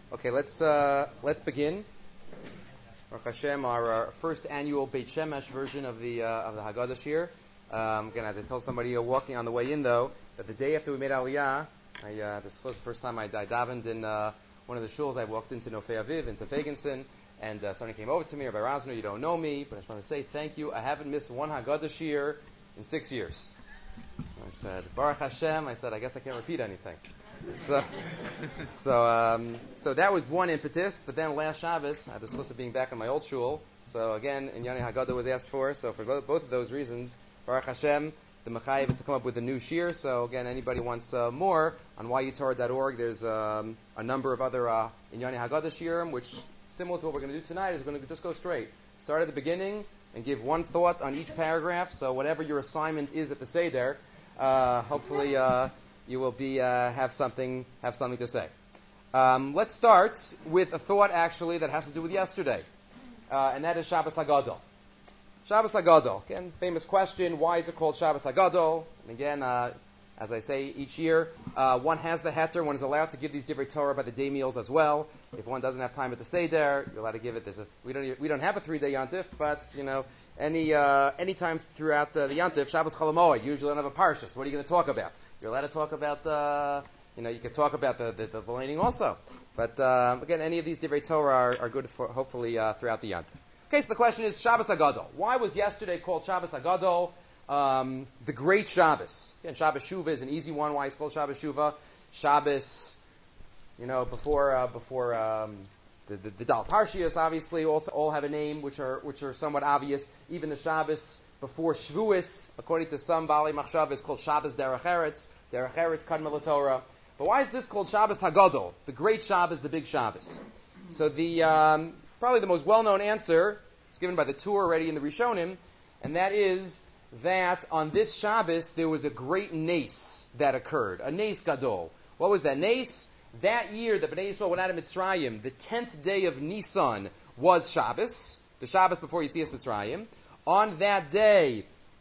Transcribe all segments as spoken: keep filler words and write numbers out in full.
Okay, let's uh, let's begin. Baruch Hashem, our, our first annual Beit Shemesh version of the uh, of the Haggadah Shir. Um, again, as I told somebody uh, walking on the way in, though, that the day after we made Aliyah, I, uh, this was the first time I, I davened in uh, one of the shuls. I walked into Nofei Aviv, into Fegenson, and uh, somebody came over to me, Rabbi Rosner, you don't know me, but I just want to say thank you. I haven't missed one Haggadah Shir in six years. I said, Baruch Hashem. I said, I guess I can't repeat anything. So, so, um, so that was one impetus. But then last Shabbos, I had the schus of being back in my old shul. So again, Inyani Haggadah was asked for. So for both, both of those reasons, Baruch Hashem, the Mechayev is to come up with a new shir. So again, anybody wants uh, more on y u torah dot org, there's um, a number of other uh, Inyani Haggadah shirim, which similar to what we're going to do tonight is going to just go straight. Start at the beginning and give one thought on each paragraph. So whatever your assignment is at the Seder, uh, hopefully. Uh, You will be uh, have something have something to say. Um, let's start with a thought actually that has to do with yesterday, uh, and that is Shabbos Hagadol. Shabbos Hagadol. Again, famous question: why is it called Shabbos Hagadol? And again, uh, as I say each year, uh, one has the heter. One is allowed to give these divrei Torah by the day meals as well. If one doesn't have time at the Seder, you're allowed to give it. There's a we don't we don't have a three day yontif, but you know any uh, any time throughout the, the yontif, Shabbos Chol Hamoed, usually don't have a parshas. What are you going to talk about? You're allowed to talk about the, you know, you can talk about the the, the, the laning also. But um, again, any of these divrei Torah are, are good for hopefully uh, throughout the yontif. Okay, so the question is Shabbos Hagadol. Why was yesterday called Shabbos Hagadol? Um, the great Shabbos. Again, Shabbos Shuvah is an easy one. Why it's called Shabbos Shuvah? Shabbos, you know, before uh, before um, the the, the Dal Parshias, obviously, also all have a name which are which are somewhat obvious. Even the Shabbos before Shavuos, according to some Baalei Machshava, is called Shabbos Derech Eretz. Derech Eretz Kadmei Torah. But why is this called Shabbos Hagadol? The great Shabbos, the big Shabbos. So the um, probably the most well-known answer is given by the Tur already in the Rishonim, and that is that on this Shabbos there was a great nace that occurred, a nace gadol. What was that nace? That year the Bnei Yisrael went out of Mitzrayim, the tenth day of Nisan was Shabbos, the Shabbos before Yetzias Mitzrayim. On that day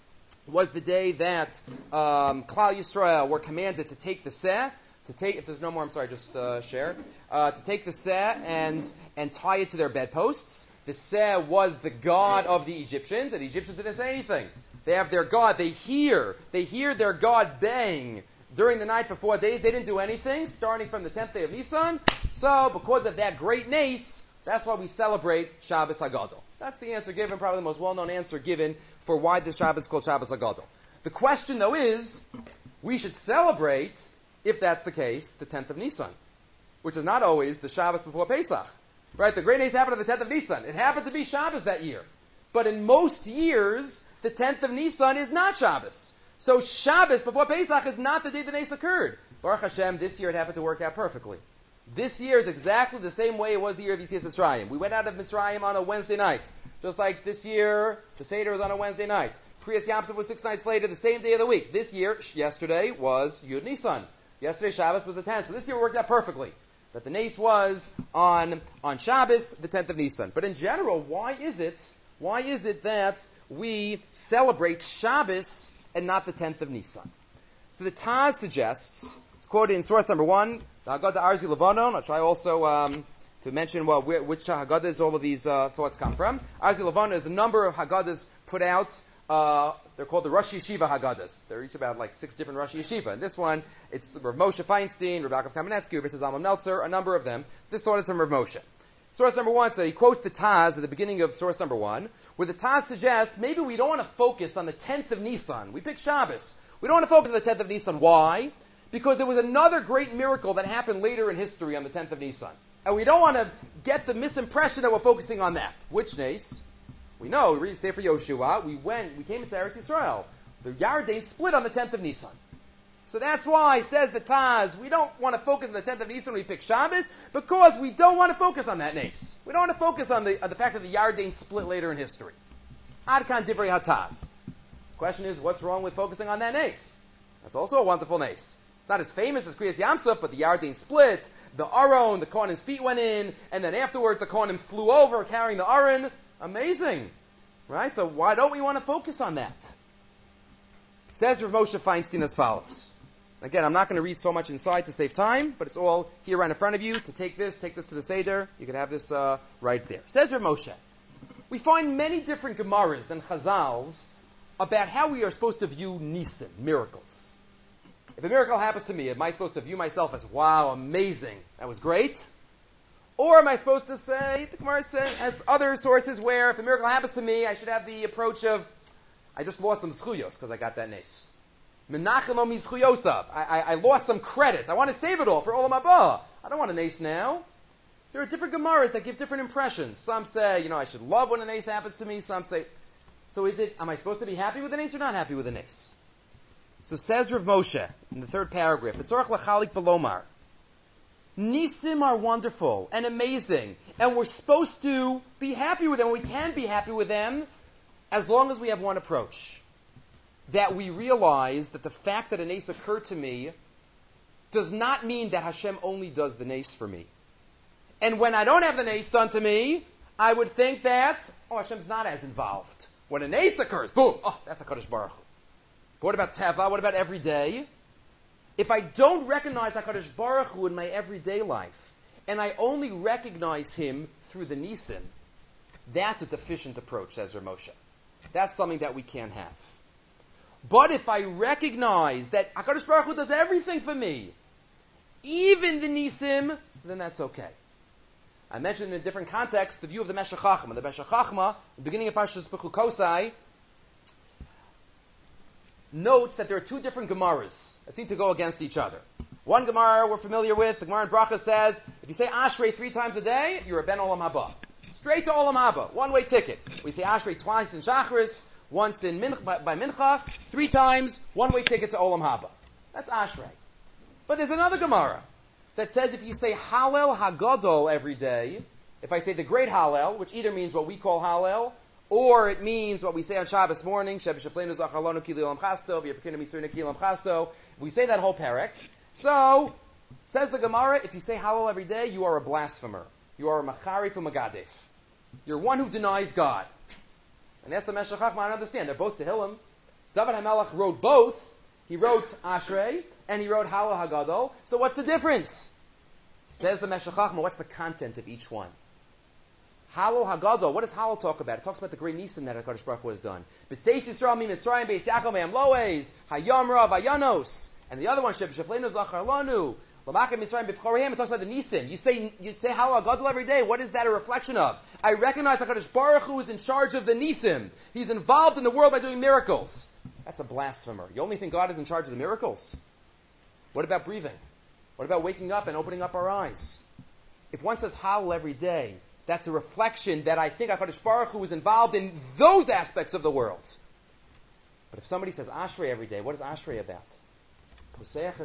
was the day that um, Klal Yisrael were commanded to take the seh, to take, if there's no more, I'm sorry, just uh, share, uh, to take the seh and and tie it to their bedposts. The seh was the god of the Egyptians, and the Egyptians didn't say anything. They have their god, they hear, they hear their god bang during the night for four days. They didn't do anything, starting from the tenth day of Nisan. So, because of that great nace, that's why we celebrate Shabbos Hagadol. That's the answer given, probably the most well-known answer given for why this Shabbos is called Shabbos Hagadol. The question, though, is, we should celebrate, if that's the case, the tenth of Nisan, which is not always the Shabbos before Pesach. Right? The great nace happened on the tenth of Nisan. It happened to be Shabbos that year. But in most years, the tenth of Nisan is not Shabbos. So Shabbos before Pesach is not the day the nace occurred. Baruch Hashem, this year it happened to work out perfectly. This year is exactly the same way it was the year of Yetzias Mitzrayim. We went out of Mitzrayim on a Wednesday night. Just like this year, the Seder was on a Wednesday night. Kriyas Yamsuf was six nights later, the same day of the week. This year, yesterday was Yud Nisan. Yesterday, Shabbos was the tenth. So this year it worked out perfectly. That the nace was on, on Shabbos, the tenth of Nisan. But in general, why is it, why is it that we celebrate Shabbos and not the tenth of Nisan? So the Taz suggests, it's quoted in source number one, the Haggadah Arzi Levanon. I'll try also um, to mention well, where, which Haggadahs all of these uh, thoughts come from. Arzi Levanon is a number of Haggadahs put out. Uh, they're called the Rosh Yeshiva Haggadahs. They're each about like six different Rosh Yeshiva. And this one, it's Rav Moshe Feinstein, Rav Yaakov Kamenetsky, versus Alma Meltzer, a number of them. This thought is from Rav Moshe. Source number one, so he quotes the Taz at the beginning of source number one, where the Taz suggests maybe we don't want to focus on the tenth of Nisan. We pick Shabbos. We don't want to focus on the tenth of Nisan. Why? Because there was another great miracle that happened later in history on the tenth of Nisan. And we don't want to get the misimpression that we're focusing on that. Which nace? We know, we read Sefer Yoshua, we went, we came into Eretz Yisrael. The Yarden split on the tenth of Nisan. So that's why, says the Taz, we don't want to focus on the tenth of Nisan when we pick Shabbos, because we don't want to focus on that nace. We don't want to focus on the, on the fact that the Yarden split later in history. Ad kan divrei hataz. The question is, what's wrong with focusing on that nace? That's also a wonderful nace. Not as famous as Kriyas Yamsuf, but the Yarden split, the Aron, the Kohanim's feet went in, and then afterwards the Kohanim flew over carrying the Aron. Amazing. Right? So why don't we want to focus on that? Says Rav Moshe Feinstein as follows. Again, I'm not going to read so much inside to save time, but it's all here right in front of you. To take this, take this to the Seder. You can have this uh, right there. Says Rav Moshe, we find many different Gemaras and Chazals about how we are supposed to view Nisim, miracles. If a miracle happens to me, am I supposed to view myself as, wow, amazing, that was great? Or am I supposed to say, the Gemara says, as other sources where if a miracle happens to me, I should have the approach of, I just lost some zchuyos because I got that nace. Menachem o mizchuyosav. I, I, I lost some credit. I want to save it all for Olam Haba. I don't want a nace now. There are different Gemaras that give different impressions. Some say, you know, I should love when a nace happens to me. Some say, so is it, am I supposed to be happy with a nace or not happy with a nace? So says Rav Moshe in the third paragraph, V'tzorach lachalik v'lomar. Nisim are wonderful and amazing, and we're supposed to be happy with them. We can be happy with them as long as we have one approach. That we realize that the fact that a nace occurred to me does not mean that Hashem only does the nace for me. And when I don't have the nace done to me, I would think that, oh, Hashem's not as involved. When a nace occurs, boom, oh, that's a Kadosh Baruch Hu. But what about Teva? What about every day? If I don't recognize HaKadosh Baruch Hu in my everyday life, and I only recognize Him through the Nisim, that's a deficient approach, says Rav Moshe. That's something that we can't have. But if I recognize that HaKadosh Baruch Hu does everything for me, even the Nisim, so then that's okay. I mentioned in a different context the view of the Meshech Chachma. The Meshech Chachma, the beginning of Parshas Bechukosai, notes that there are two different Gemaras that seem to go against each other. One Gemara we're familiar with, the Gemara in Bracha says, if you say Ashrei three times a day, you're a Ben Olam Haba. Straight to Olam Haba, one-way ticket. We say Ashrei twice in Shachris, once in Mincha, by, by Mincha, three times, one-way ticket to Olam Haba. That's Ashrei. But there's another Gemara that says if you say Hallel Hagadol every day, if I say the great Hallel, which either means what we call Hallel, or it means what we say on Shabbos morning, Sheb Shefleinu Zachalonu Ki Lilam Chasto, V'Yevkinu Mitzrayim Ki Lilam Chasto. We say that whole parak. So, says the Gemara, if you say Hallel every day, you are a blasphemer. You are a Machari from Magadef. You're one who denies God. And that's the Meshech Chachma, I understand. They're both Tehillim. David HaMelech wrote both. He wrote Ashrei, and he wrote Hallel Hagadol. So what's the difference? Says the Meshech Chachma, what's the content of each one? Hallel Hagadol, what does Hallel talk about? It talks about the great Nisim that HaKadosh Baruch Hu has done. B'tzeis Yisrael mi Mitzrayim beis Yaakov me'am loes, hayamra vayanos. And the other one, Sheb Shefleinu Zachar Lanu, l'makim Mitzrayim b'vchorehem, it talks about the Nisim. You say, you say Hallel Hagadol every day, what is that a reflection of? I recognize HaKadosh Baruch Hu is in charge of the Nisim. He's involved in the world by doing miracles. That's a blasphemer. You only think God is in charge of the miracles? What about breathing? What about waking up and opening up our eyes? If one says Hallel every day, that's a reflection that I think HaKadosh Baruch Hu is involved in those aspects of the world. But if somebody says Ashrei every day, what is Ashrei about? Ashrei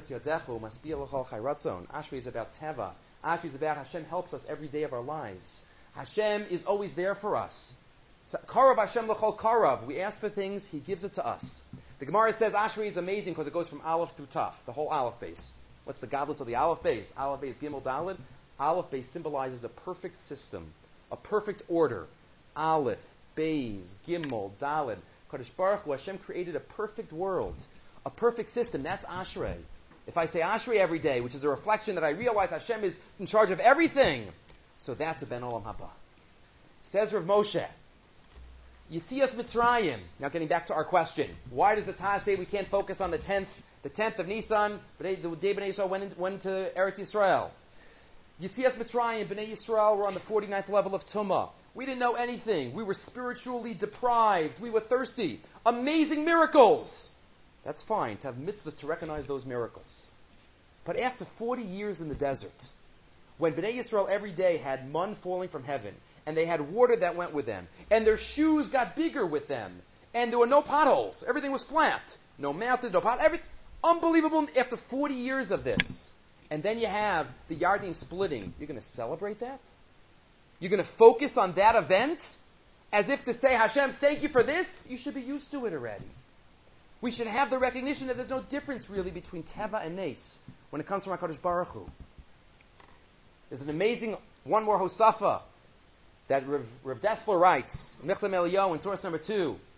is about Teva. Ashrei is about Hashem helps us every day of our lives. Hashem is always there for us. Karav Hashem l'chol karav. We ask for things, He gives it to us. The Gemara says Ashrei is amazing because it goes from Aleph through Taf, the whole Aleph base. What's the godless of the Aleph base? Aleph base Gimel Daled. Aleph base symbolizes a perfect system, a perfect order. Aleph, Beis, Gimel, Daled. Kadosh Baruch Hu, Hashem created a perfect world, a perfect system. That's Ashrei. If I say Ashrei every day, which is a reflection that I realize Hashem is in charge of everything, so that's a Ben Olam Haba. Says Rav Moshe, Yitzias Mitzrayim. Now getting back to our question, why does the Taz say we can't focus on the tenth, the tenth of Nisan, the day Bnei Yisrael went, in, went to Eretz Yisrael? Yitzias Mitzrayim, Bnei Yisrael were on the forty-ninth level of Tumah. We didn't know anything. We were spiritually deprived. We were thirsty. Amazing miracles. That's fine to have mitzvahs to recognize those miracles. But after forty years in the desert, when Bnei Yisrael every day had man falling from heaven, and they had water that went with them, and their shoes got bigger with them, and there were no potholes. Everything was flat. No mountains, no potholes. Every, unbelievable after forty years of this. And then you have the Yarden splitting. You're going to celebrate that? You're going to focus on that event as if to say, Hashem, thank you for this? You should be used to it already. We should have the recognition that there's no difference really between Teva and Nes when it comes from HaKadosh Baruch Hu. There's an amazing, one more Hosafa that Rav, Rav Dessler writes, Mechtam Eliyahu in source number two.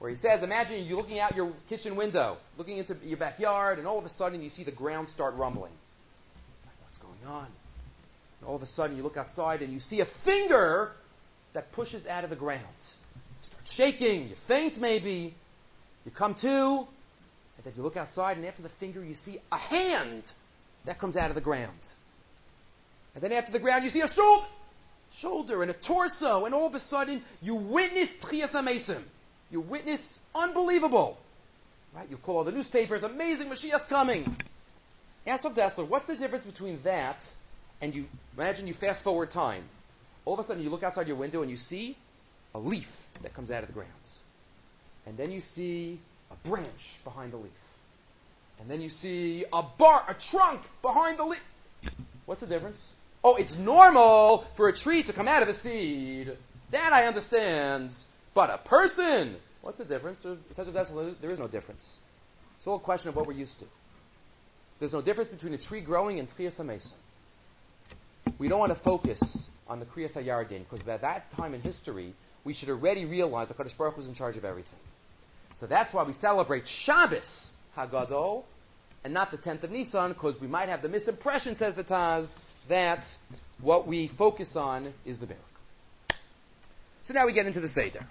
where he says, imagine you're looking out your kitchen window, looking into your backyard, and all of a sudden you see the ground start rumbling. What's going on? And all of a sudden you look outside and you see a finger that pushes out of the ground. You start shaking, you faint maybe, you come to, and then you look outside, and after the finger you see a hand that comes out of the ground. And then after the ground you see a shoulder, shoulder and a torso, and all of a sudden you witness Tchias HaMesim. You witness unbelievable. Right? You call all the newspapers, amazing, Mashiach's coming. Ask Rav Dessler, what's the difference between that and you imagine you fast forward time. All of a sudden you look outside your window and you see a leaf that comes out of the ground. And then you see a branch behind the leaf. And then you see a bar, a trunk behind the leaf. What's the difference? Oh, it's normal for a tree to come out of a seed. That I understand. But a person, what's the difference? There is no difference. It's all a question of what we're used to. There's no difference between a tree growing and Tchias HaMesim. We don't want to focus on the Kriyas HaYarden, because at that time in history, we should already realize that Kadosh Baruch Hu was in charge of everything. So that's why we celebrate Shabbos Hagadol and not the tenth of Nisan, because we might have the misimpression, says the Taz, that what we focus on is the Baruch. So now we get into the Seder.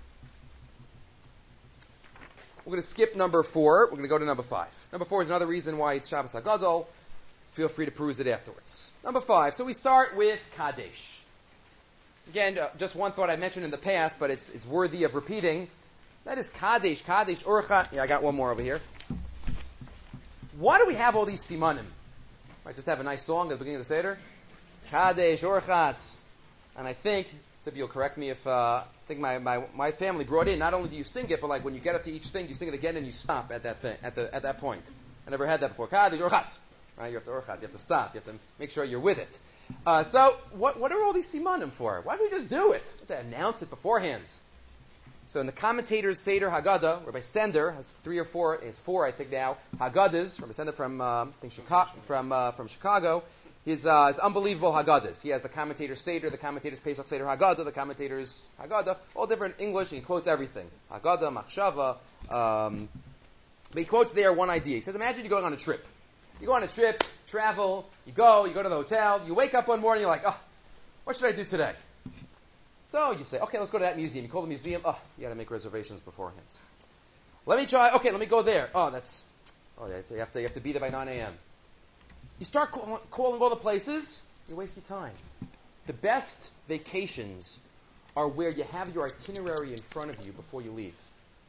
We're going to skip number four. We're going to go to number five. Number four is another reason why it's Shabbos Hagadol. Feel free to peruse it afterwards. Number five. So we start with Kadesh. Again, uh, just one thought I mentioned in the past, but it's it's worthy of repeating. That is Kadesh, Kadesh, Urcha. Yeah, I got one more over here. Why do we have all these simanim? I just have a nice song at the beginning of the Seder. Kadesh, Urchatz. And I think, so you'll correct me if, uh, I think my, my, my family brought in, not only do you sing it, but like when you get up to each thing, you sing it again and you stop at that thing, at the at that point. I never had that before. Kadesh, Urchatz. Right? You have to Urchatz, you have to stop, you have to make sure you're with it. Uh, so, what what are all these simanim for? Why don't we just do it? We have to announce it beforehand. So in the commentators Seder Haggadah, Rabbi Sender has three or four, has four I think now, Haggadahs, Rabbi Sender from uh, I think Chicago, from uh, from Chicago. His uh, his unbelievable Haggadahs. He has the commentators Seder, the commentators Pesach Seder Haggadah, the commentators Haggadah, all different English, and he quotes everything. Haggadah, Machshava. Um, but he quotes there one idea. He says, imagine you're going on a trip. You go on a trip, travel, you go, you go to the hotel, you wake up one morning, you're like, oh, what should I do today? So you say, okay, let's go to that museum. You call the museum, oh, you got to make reservations beforehand. Let me try, okay, let me go there. Oh, that's, oh, you have to, you have to be there by nine a.m. You start call, calling all the places, you waste your time. The best vacations are where you have your itinerary in front of you before you leave.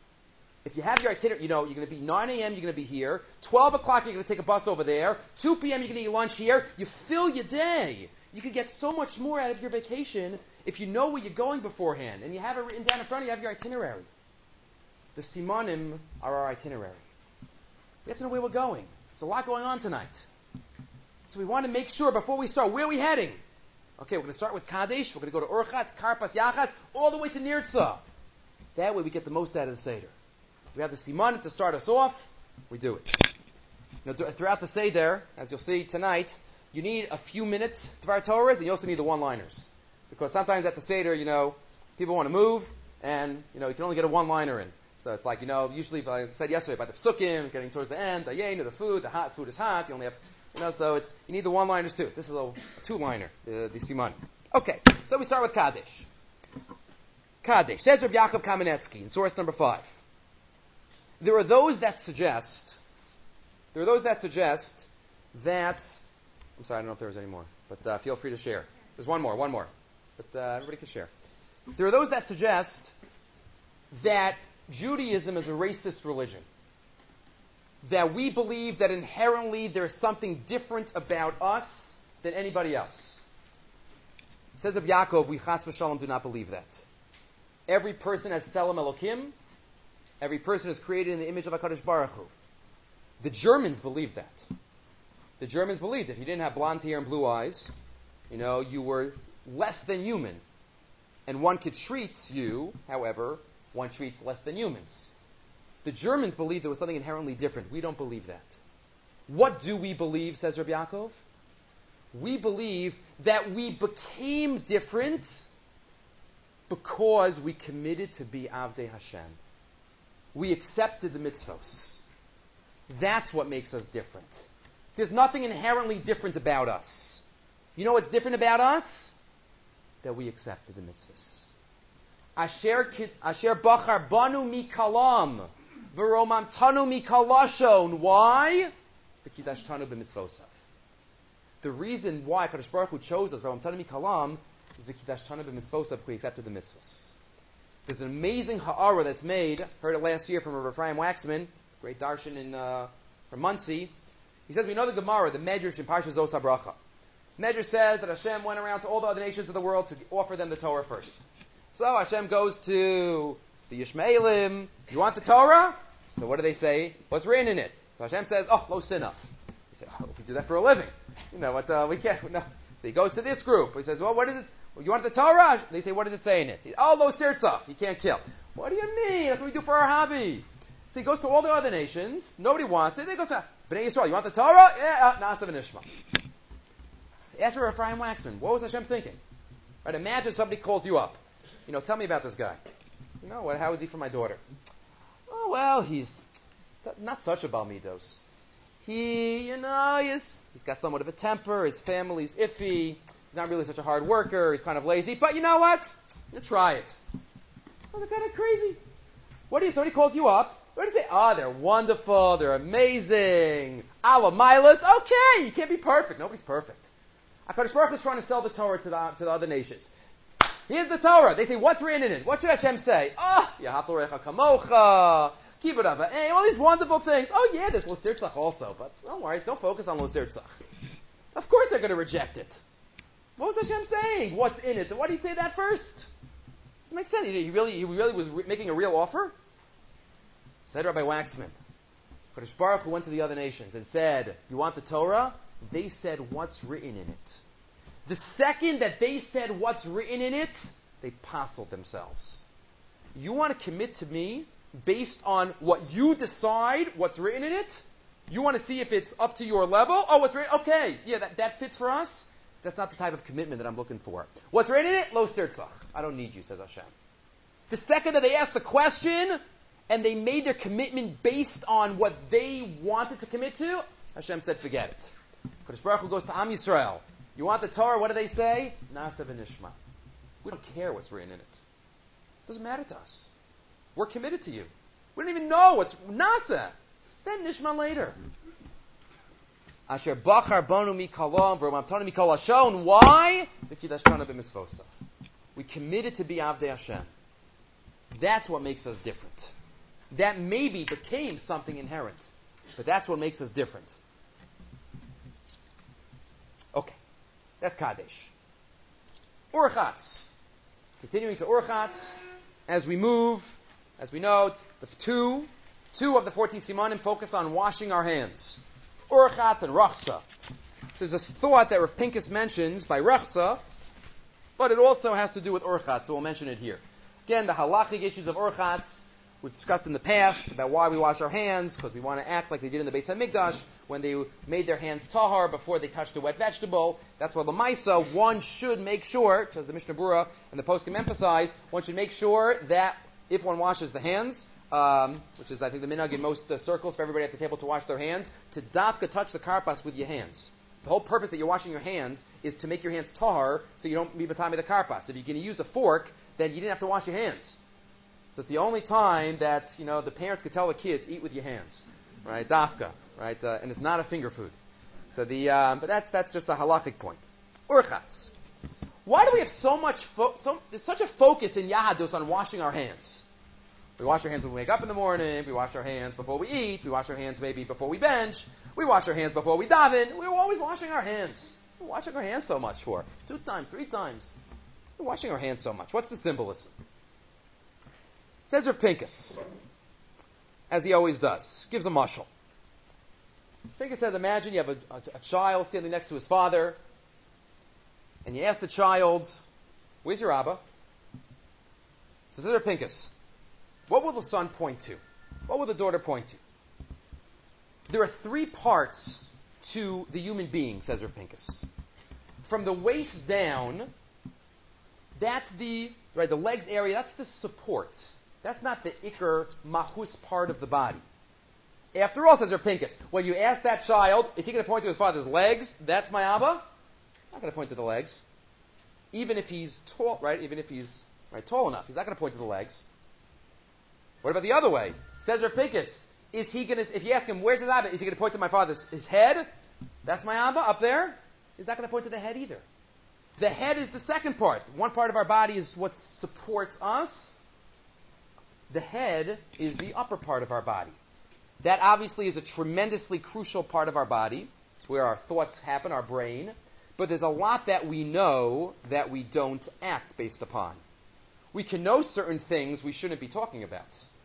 If you have your itinerary, you know, you're going to be nine a.m., you're going to be here. twelve o'clock, you're going to take a bus over there. two p.m., you're going to eat lunch here. You fill your day. You can get so much more out of your vacation if you know where you're going beforehand. And you have it written down in front of you, you have your itinerary. The simanim are our itinerary. We have to know where we're going. There's a lot going on tonight. So we want to make sure before we start, where are we heading? Okay, we're going to start with Kadesh. We're going to go to Urchatz, Karpas, Yachatz, all the way to Nirtza. That way we get the most out of the Seder. We have the siman to start us off. We do it. You know, throughout the Seder, as you'll see tonight, you need a few minutes Dvar Torahs, and you also need the one-liners. Because sometimes at the Seder, you know, people want to move, and, you know, you can only get a one-liner in. So it's like, you know, usually, like I said yesterday, about the psukim, getting towards the end, the yain, the food, the hot food is hot, you only have, you know, so it's, you need the one-liners too. This is a, a two-liner, the, the siman. Okay, so we start with Kadesh. Kadesh. Says Rabbi Yaakov Kamenetsky in source number five. There are those that suggest, there are those that suggest that, I'm sorry, I don't know if there was any more, but uh, feel free to share. There's one more, one more. But uh, everybody can share. There are those that suggest that Judaism is a racist religion. That we believe that inherently there's something different about us than anybody else. Says of Yaakov, we chas v'shalom do not believe that. Every person has Tselem Elokim. Every person is created in the image of HaKadosh Baruch Hu. The Germans believed that. The Germans believed if you didn't have blonde hair and blue eyes, you know, you were less than human. And one could treat you, however, one treats less than humans. The Germans believed there was something inherently different. We don't believe that. What do we believe, says Rabbi Yaakov? We believe that we became different because we committed to be Avdei Hashem. We accepted the mitzvos. That's what makes us different. There's nothing inherently different about us. You know what's different about us? That we accepted the mitzvahs. Asher asher bachar banu mikalam v'romamtanu mikalashon. Why? V'kidashtanu b'mitzvosav. The reason why Kadosh Baruch Hu chose us v'romamtanu mikalam is v'kidashtanu b'mitzvosav. We accepted the mitzvahs. There's an amazing ha'ara that's made. Heard it last year from Rabbi Ephraim Waxman, great darshan in uh, from Muncie. He says we know the Gemara, the Medrash in Parshas Zos HaBracha. Medrash says that Hashem went around to all the other nations of the world to offer them the Torah first. So Hashem goes to the Yishmaelim. You want the Torah? So what do they say? What's written in it? So Hashem says, oh, lo sinaf. He said, oh, we do that for a living. You know what? Uh, we can't. No. So he goes to this group. He says, well, what is it? Well, you want the Torah? They say, what does it say in it? He, oh, lo sirtzach. You can't kill. What do you mean? That's what we do for our hobby. So he goes to all the other nations. Nobody wants it. He goes to Bnei Yisrael. You want the Torah? Yeah, uh, Na'aseh v'nishma. So ask for Ephraim Waxman. What was Hashem thinking? Right? Imagine somebody calls you up. You know, tell me about this guy. You know, what? How is he for my daughter? Oh, well, he's, he's not such a Balmidos. He, you know, he's, he's got somewhat of a temper. His family's iffy. He's not really such a hard worker. He's kind of lazy. But you know what? I'm going to try it. I was kind of crazy. What do you, somebody calls you up. What do you say? Ah, oh, they're wonderful. They're amazing. Allah milas. Okay, you can't be perfect. Nobody's perfect. HaKadosh Baruch Hu is trying to sell the Torah to the, to the other nations. Here's the Torah. They say, what's written in it? What should Hashem say? Oh, Yahathol Recha Kamocha, Kibbut Ava'im, all these wonderful things. Oh yeah, there's Lo Sirtzach also, but don't worry, don't focus on Lo Sirtzach. Of course they're going to reject it. What was Hashem saying? What's in it? Why did he say that first? Does it make sense? He really, he really was re- making a real offer? Said Rabbi Waxman, Kadosh Baruch Hu went to the other nations and said, you want the Torah? They said, what's written in it? The second that they said what's written in it, they passled themselves. You want to commit to me based on what you decide what's written in it? You want to see if it's up to your level? Oh, what's written? Okay, yeah, that, that fits for us. That's not the type of commitment that I'm looking for. What's written in it? Lo sirtzach. I don't need you, says Hashem. The second that they asked the question and they made their commitment based on what they wanted to commit to, Hashem said, forget it. Kadosh Baruch Hu goes to Am Yisrael. You want the Torah? What do they say? Na'aseh v'nishma. We don't care what's written in it. It doesn't matter to us. We're committed to you. We don't even know what's Na'aseh. Then Nishma later. Asher bachar banu mikalam v'romamtanu mikalashon. Why? V'kidashtanu b'mitzvosav. We committed to be Avdei Hashem. That's what makes us different. That maybe became something inherent, but that's what makes us different. Okay. That's Kadesh. Urchatz. Continuing to Urchatz, as we move, as we know, the two, two of the fourteen Simanim focus on washing our hands. Urchatz and Rachsa. So there's a thought that Rav Pinkus mentions by Rachsa, but it also has to do with Urchatz, so we'll mention it here. Again, the halachic issues of Urchatz we discussed in the past about why we wash our hands, because we want to act like they did in the Beis HaMikdash when they made their hands tahar before they touched a wet vegetable. That's why l'maisa, one should make sure, as the Mishnah Berurah and the Poskim emphasize, one should make sure that if one washes the hands, um, which is I think the minhag in most uh, circles for everybody at the table to wash their hands, to dafka touch the karpas with your hands. The whole purpose that you're washing your hands is to make your hands tahar so you don't be batami the karpas. If you're going to use a fork, then you didn't have to wash your hands. So it's the only time that, you know, the parents could tell the kids, eat with your hands, right? Dafka, right? Uh, and it's not a finger food. So the, um, but that's that's just a halachic point. Urchatz. Why do we have so much, fo- so, there's such a focus in Yahadus on washing our hands? We wash our hands when we wake up in the morning, we wash our hands before we eat, we wash our hands maybe before we bench, we wash our hands before we daven. We're always washing our hands. We're washing our hands so much for? Two times, three times. We're washing our hands so much. What's the symbolism? Says Rav Pinkus, as he always does, gives a mashal. Pinkus says, imagine you have a, a, a child standing next to his father, and you ask the child, where's your Abba? So says Rav Pinkus, what will the son point to? What will the daughter point to? There are three parts to the human being, says Rav Pinkus. From the waist down, that's the, right, the legs area, that's the support. That's not the Iker Mahus part of the body. After all, says Rav Pinkus, when you ask that child, is he going to point to his father's legs? That's my Abba? Not going to point to the legs. Even if he's tall, right? Even if he's right, tall enough, he's not going to point to the legs. What about the other way? Says Rav Pinkus, is he going to, if you ask him, where's his Abba? Is he going to point to my father's his head? That's my Abba up there? He's not going to point to the head either. The head is the second part. One part of our body is what supports us. The head is the upper part of our body. That obviously is a tremendously crucial part of our body. It's where our thoughts happen, our brain. But there's a lot that we know that we don't act based upon. We can know certain things we shouldn't be talking about.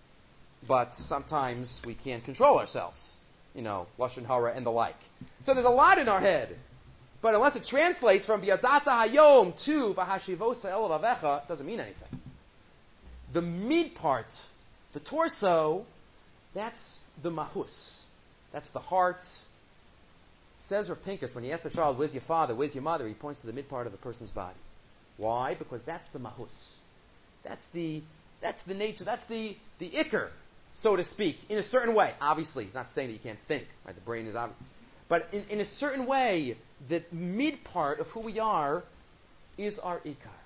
But sometimes we can't control ourselves. You know, Lashon Hara and the like. So there's a lot in our head. But unless it translates from V'yadata hayom to V'hashivosa el vavecha, it doesn't mean anything. The mid part, the torso, that's the mahus. That's the heart. Says Rav Pinkus, when he asks the child, where's your father, where's your mother, he points to the mid part of the person's body. Why? Because that's the mahus. That's the that's the nature, that's the, the ikr, so to speak, in a certain way. Obviously, he's not saying that you can't think. Right? The brain is obvious. But in, in a certain way, the mid part of who we are is our ikar.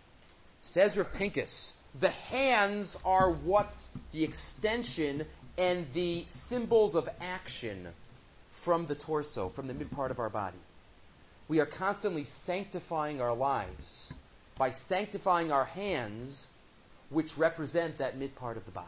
Says Rav Pinkus, the hands are what's the extension and the symbols of action from the torso, from the mid part of our body. We are constantly sanctifying our lives by sanctifying our hands, which represent that mid part of the body.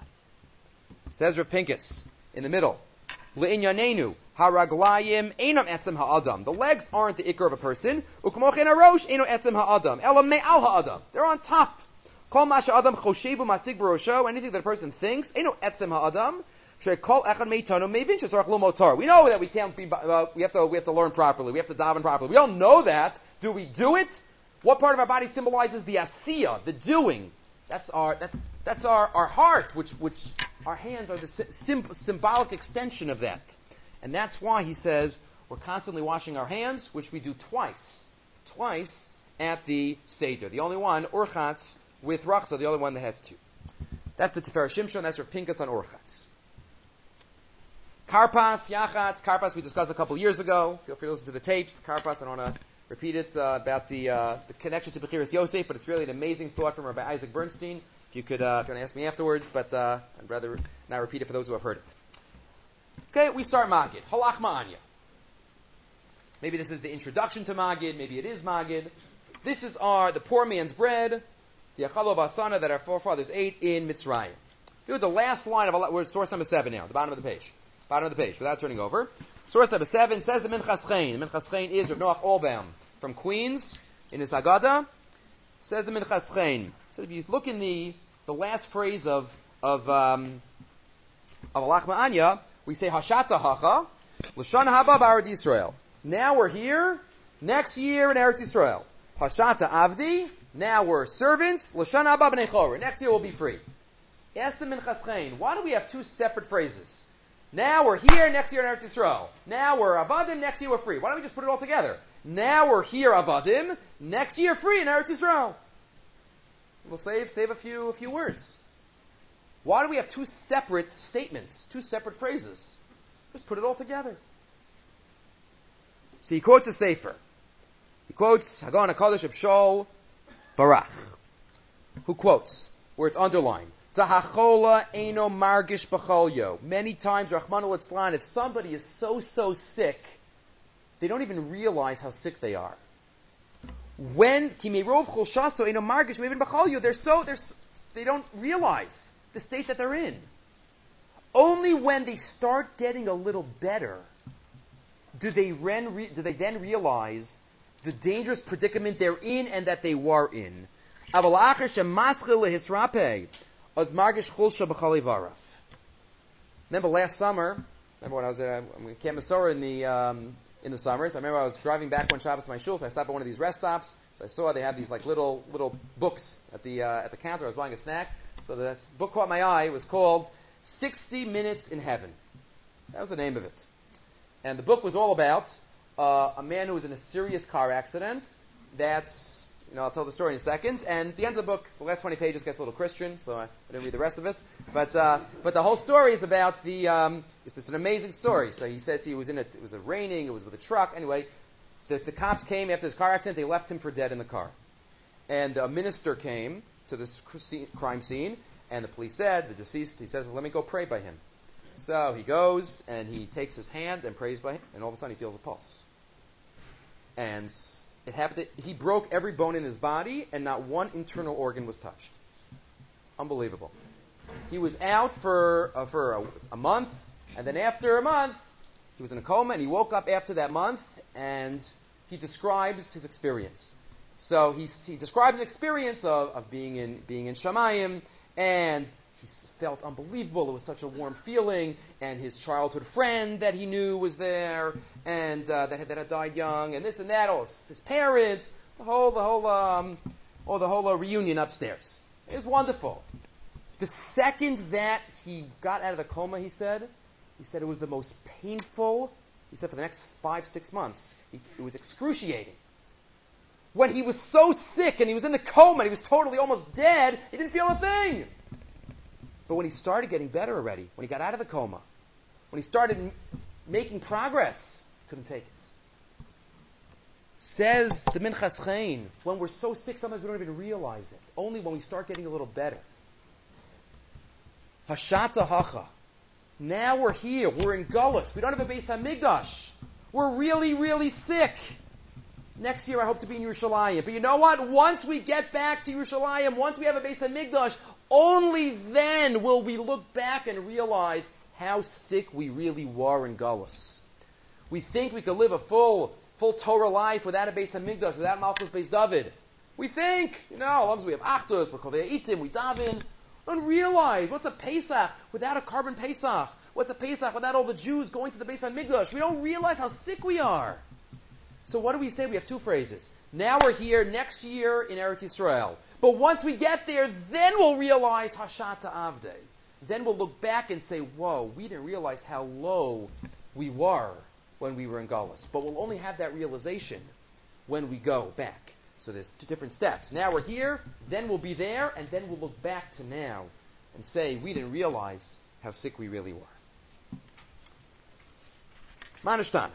Says Rav Pinkus, in the middle, Le'inyanenu, haraglayim enam etzem ha'adam. The legs aren't the ikr of a person. Ukmochen harosh eno etzem ha'adam. Elam me'al ha'adam. They're on top. Kol masha adam choshevu masig barosho. Anything that a person thinks, eno etzem ha'adam. She'kol echad meitanu meivin shesarach lo motar. We know that we can't be. Uh, we have to. We have to learn properly. We have to daven properly. We don't know that. Do we do it? What part of our body symbolizes the asiya, the doing? That's our. That's that's our, our heart, which which our hands are the sim- symbolic extension of that. And that's why he says we're constantly washing our hands, which we do twice. Twice at the Seder. The only one, Urchatz, with Rachza, the only one that has two. That's the Tiferet Shimshon, that's Rav Pinkus on Urchatz. Karpas, Yachatz, Karpas we discussed a couple years ago. Feel free to listen to the tapes. Karpas, I don't want to repeat it uh, about the uh, the connection to Bechiras Yosef, but it's really an amazing thought from Rabbi Isaac Bernstein. If you could, uh, if you want to ask me afterwards, but uh, I'd rather not repeat it for those who have heard it. Okay, we start Magid. Halach Ma'anya. Maybe this is the introduction to Magid. Maybe it is Magid. This is our the poor man's bread, the Achalo Vasana that our forefathers ate in Mitzrayim. Here the last line of we're source number seven now, the bottom of the page, bottom of the page, without turning over. Source number seven says the Minchas Chaim. The Minchas Chaim is Rav Noach Albaum from Queens in his Haggadah. Says the Minchas Chaim. So if you look in the the last phrase of of um, of Halach Ma'anya, we say Hashata Hacha L'Shana Haba B'Aretz Yisrael. Now we're here. Next year in Eretz Yisrael. Hashata Avdi. Now we're servants. L'Shana Haba B'nei Chorah. Next year we'll be free. Ask the Minchas Chaim, why do we have two separate phrases? Now we're here. Next year in Eretz Yisrael. Now we're Avadim. Next year we're free. Why don't we just put it all together? Now we're here Avadim. Next year free in Eretz Yisrael. We'll save save a few a few words. Why do we have two separate statements, two separate phrases? Just put it all together. So he quotes a sefer. He quotes Hagon HaKadosh Abshol Barach, who quotes where it's underlined. Tahachola eno margish b'cholyo. Many times, Rahman al-Itzlan, if somebody is so so sick, they don't even realize how sick they are. When kimirov chulshaso eno margish even b'cholyo, they're so they're they don't realize the state that they're in. Only when they start getting a little better do they then re, do they then realize the dangerous predicament they're in and that they were in. Remember last summer, remember when I was at Camp Masora in the um, in the summers, I remember I was driving back one Shabbos to my shul, so I stopped at one of these rest stops. So I saw they had these like little little books at the uh, at the counter. I was buying a snack, so the book caught my eye. It was called sixty minutes in Heaven. That was the name of it. And the book was all about uh, a man who was in a serious car accident that's You know, I'll tell the story in a second. And at the end of the book, the last twenty pages gets a little Christian, so I, I didn't read the rest of it. But uh, but the whole story is about the. Um, it's, it's an amazing story. So he says he was in a. It was a raining. It was with a truck. Anyway, the, the cops came after his car accident. They left him for dead in the car, and a minister came to this crime scene, and the police said the deceased. He says, "Let me go pray by him." So he goes and he takes his hand and prays by him, and all of a sudden he feels a pulse. And it happened that he broke every bone in his body, and not one internal organ was touched. Unbelievable. He was out for uh, for a, a month, and then after a month, he was in a coma, and he woke up after that month, and he describes his experience. So he, he describes an experience of, of being in being in Shamayim, and he felt unbelievable. It was such a warm feeling, and his childhood friend that he knew was there, and uh, that had, that had died young, and this and that. All his, his parents, the whole, the whole, um, oh, the whole uh, reunion upstairs. It was wonderful. The second that he got out of the coma, he said, he said it was the most painful. He said for the next five, six months, he, it was excruciating. When he was so sick and he was in the coma and he was totally almost dead, he didn't feel a thing. But when he started getting better already, when he got out of the coma, when he started m- making progress, couldn't take it. Says the Minchas Chaim, when we're so sick, sometimes we don't even realize it. Only when we start getting a little better. Hashata hacha. Now we're here. We're in Gullus. We don't have a Beis HaMikdash. We're really, really sick. Next year I hope to be in Yerushalayim. But you know what? Once we get back to Yerushalayim, once we have a Beis HaMikdash, only then will we look back and realize how sick we really were in Gullus. We think we could live a full, full Torah life without a Beis HaMikdash, without Malchus Beis David. We think, you know, as long as we have Achdus, we're Kovei Itim, we daven. Don't realize what's a Pesach without a carbon Pesach. What's a Pesach without all the Jews going to the Beis HaMikdash? We don't realize how sick we are. So what do we say? We have two phrases. Now we're here, next year in Eretz Yisrael. But once we get there, then we'll realize Hashata Avdei. Then we'll look back and say, whoa, we didn't realize how low we were when we were in Gullus. But we'll only have that realization when we go back. So there's two different steps. Now we're here, then we'll be there, and then we'll look back to now and say, we didn't realize how sick we really were. Manushtana.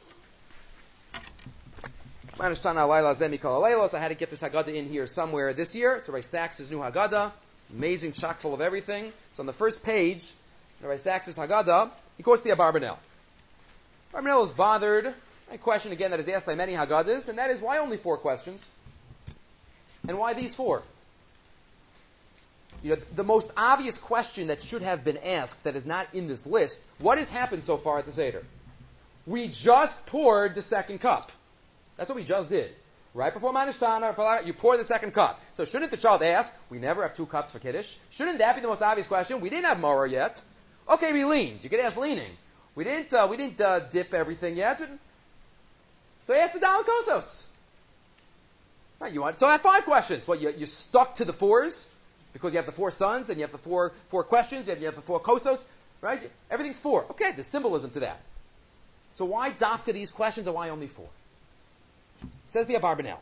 I had to get this Haggadah in here somewhere this year. It's Rabbi Sachs' new Haggadah. Amazing, chock full of everything. So on the first page, Rabbi Sachs' Haggadah, he quotes the Abarbanel. Abarbanel is bothered. A question again that is asked by many Haggadahs, and that is, why only four questions? And why these four? You know, the most obvious question that should have been asked that is not in this list, what has happened so far at the Seder? We just poured the second cup. That's what we just did. Right before Manushtana, you pour the second cup. So shouldn't the child ask, we never have two cups for Kiddush? Shouldn't that be the most obvious question? We didn't have Morah yet. Okay, we leaned. You could ask leaning. We didn't uh, we didn't uh, dip everything yet. So ask the Daled Kosos. Right, you want, so I have five questions. Well, you, you're stuck to the fours because you have the four sons and you have the four four questions, you have, you have the four Kosos. Right? Everything's four. Okay, there's symbolism to that. So why dafka these questions and why only four? Says the Abarbanel.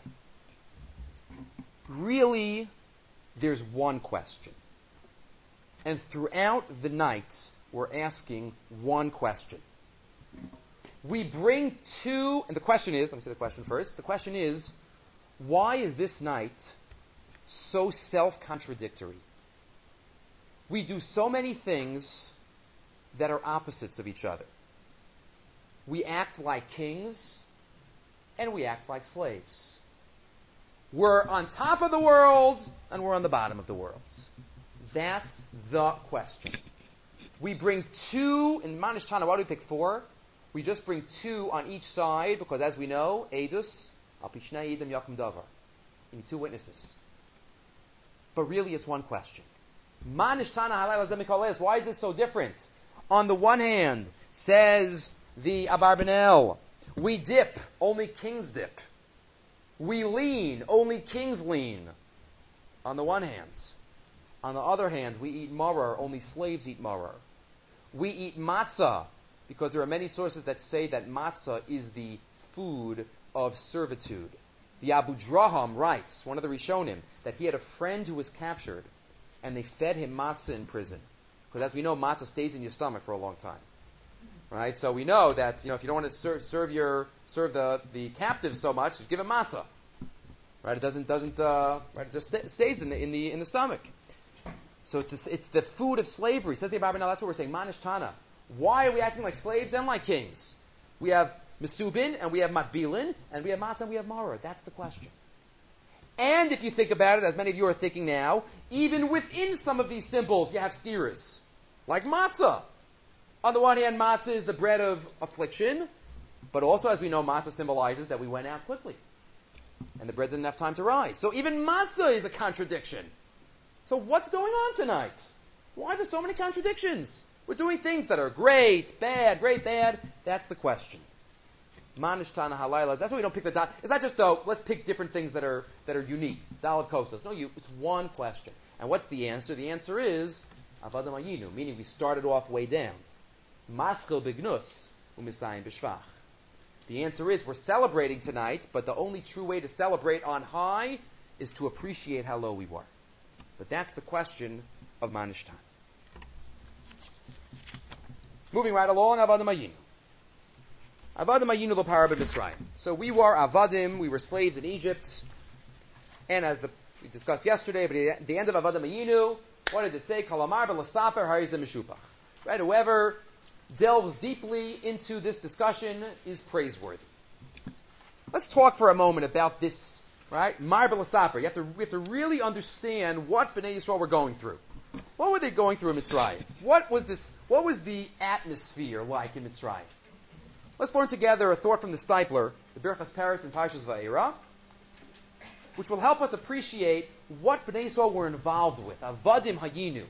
Really, there's one question. And throughout the night, we're asking one question. We bring two, and the question is, let me say the question first. The question is, why is this night so self-contradictory? We do so many things that are opposites of each other. We act like kings, and we act like slaves. We're on top of the world, and we're on the bottom of the world. That's the question. We bring two, in Manushtana, why do we pick four? We just bring two on each side, because as we know, Eidus, al pi shnei eidim yakum davar. You need two witnesses. But really, it's one question. Manushtana halayla zeh mikol leis. Why is this so different? On the one hand, says the Abarbanel, we dip, only kings dip. We lean, only kings lean. On the one hand. On the other hand, we eat maror, only slaves eat maror. We eat matzah, because there are many sources that say that matzah is the food of servitude. The Abu Draham writes, one of the Rishonim, that he had a friend who was captured, and they fed him matzah in prison. Because as we know, matzah stays in your stomach for a long time. Right? So we know that, you know, if you don't want to serve, serve your serve the, the captives so much, just give him matzah. Right? It doesn't doesn't uh, right? It just st- stays in the in the in the stomach. So it's the, it's the food of slavery. Says the Bible. Now that's what we're saying. Manish Tana. Why are we acting like slaves and like kings? We have Mesubin and we have Matbilin and we have Matzah and we have Maror. That's the question. And if you think about it, as many of you are thinking now, even within some of these symbols, you have steers, like matzah. On the one hand, matzah is the bread of affliction, but also, as we know, matzah symbolizes that we went out quickly, and the bread didn't have time to rise. So even matzah is a contradiction. So what's going on tonight? Why are there so many contradictions? We're doing things that are great, bad, great, bad. That's the question. Manish Tana Halayla. That's why we don't pick the dot. It's not just, oh, let's pick different things that are that are unique. Daled Kostos. No, you, it's one question. And what's the answer? The answer is Avadam Ayinu, meaning we started off way down. Maschil Bignus Umisayim B'Shvach. The answer is we're celebrating tonight, but the only true way to celebrate on high is to appreciate how low we were. But that's the question of Manish Tana. Moving right along, Avadam Ayinu. Avadim ayinu l'para b'Mitzrayim. So we were avadim, we were slaves in Egypt, and as the, we discussed yesterday, but at the end of Avadim ayinu, what did it say? Kalamar v'lasaper harizah mishupach. Right? Whoever delves deeply into this discussion is praiseworthy. Let's talk for a moment about this. Right? Mar v'lasaper. You have to we have to really understand what Bnei Yisrael were going through. What were they going through in Mitzrayim? What was this? What was the atmosphere like in Mitzrayim? Let's learn together a thought from the Stipler, the Birchas Paris and Parshas Va'era, which will help us appreciate what Bnei Yisrael were involved with. Avadim hayinu.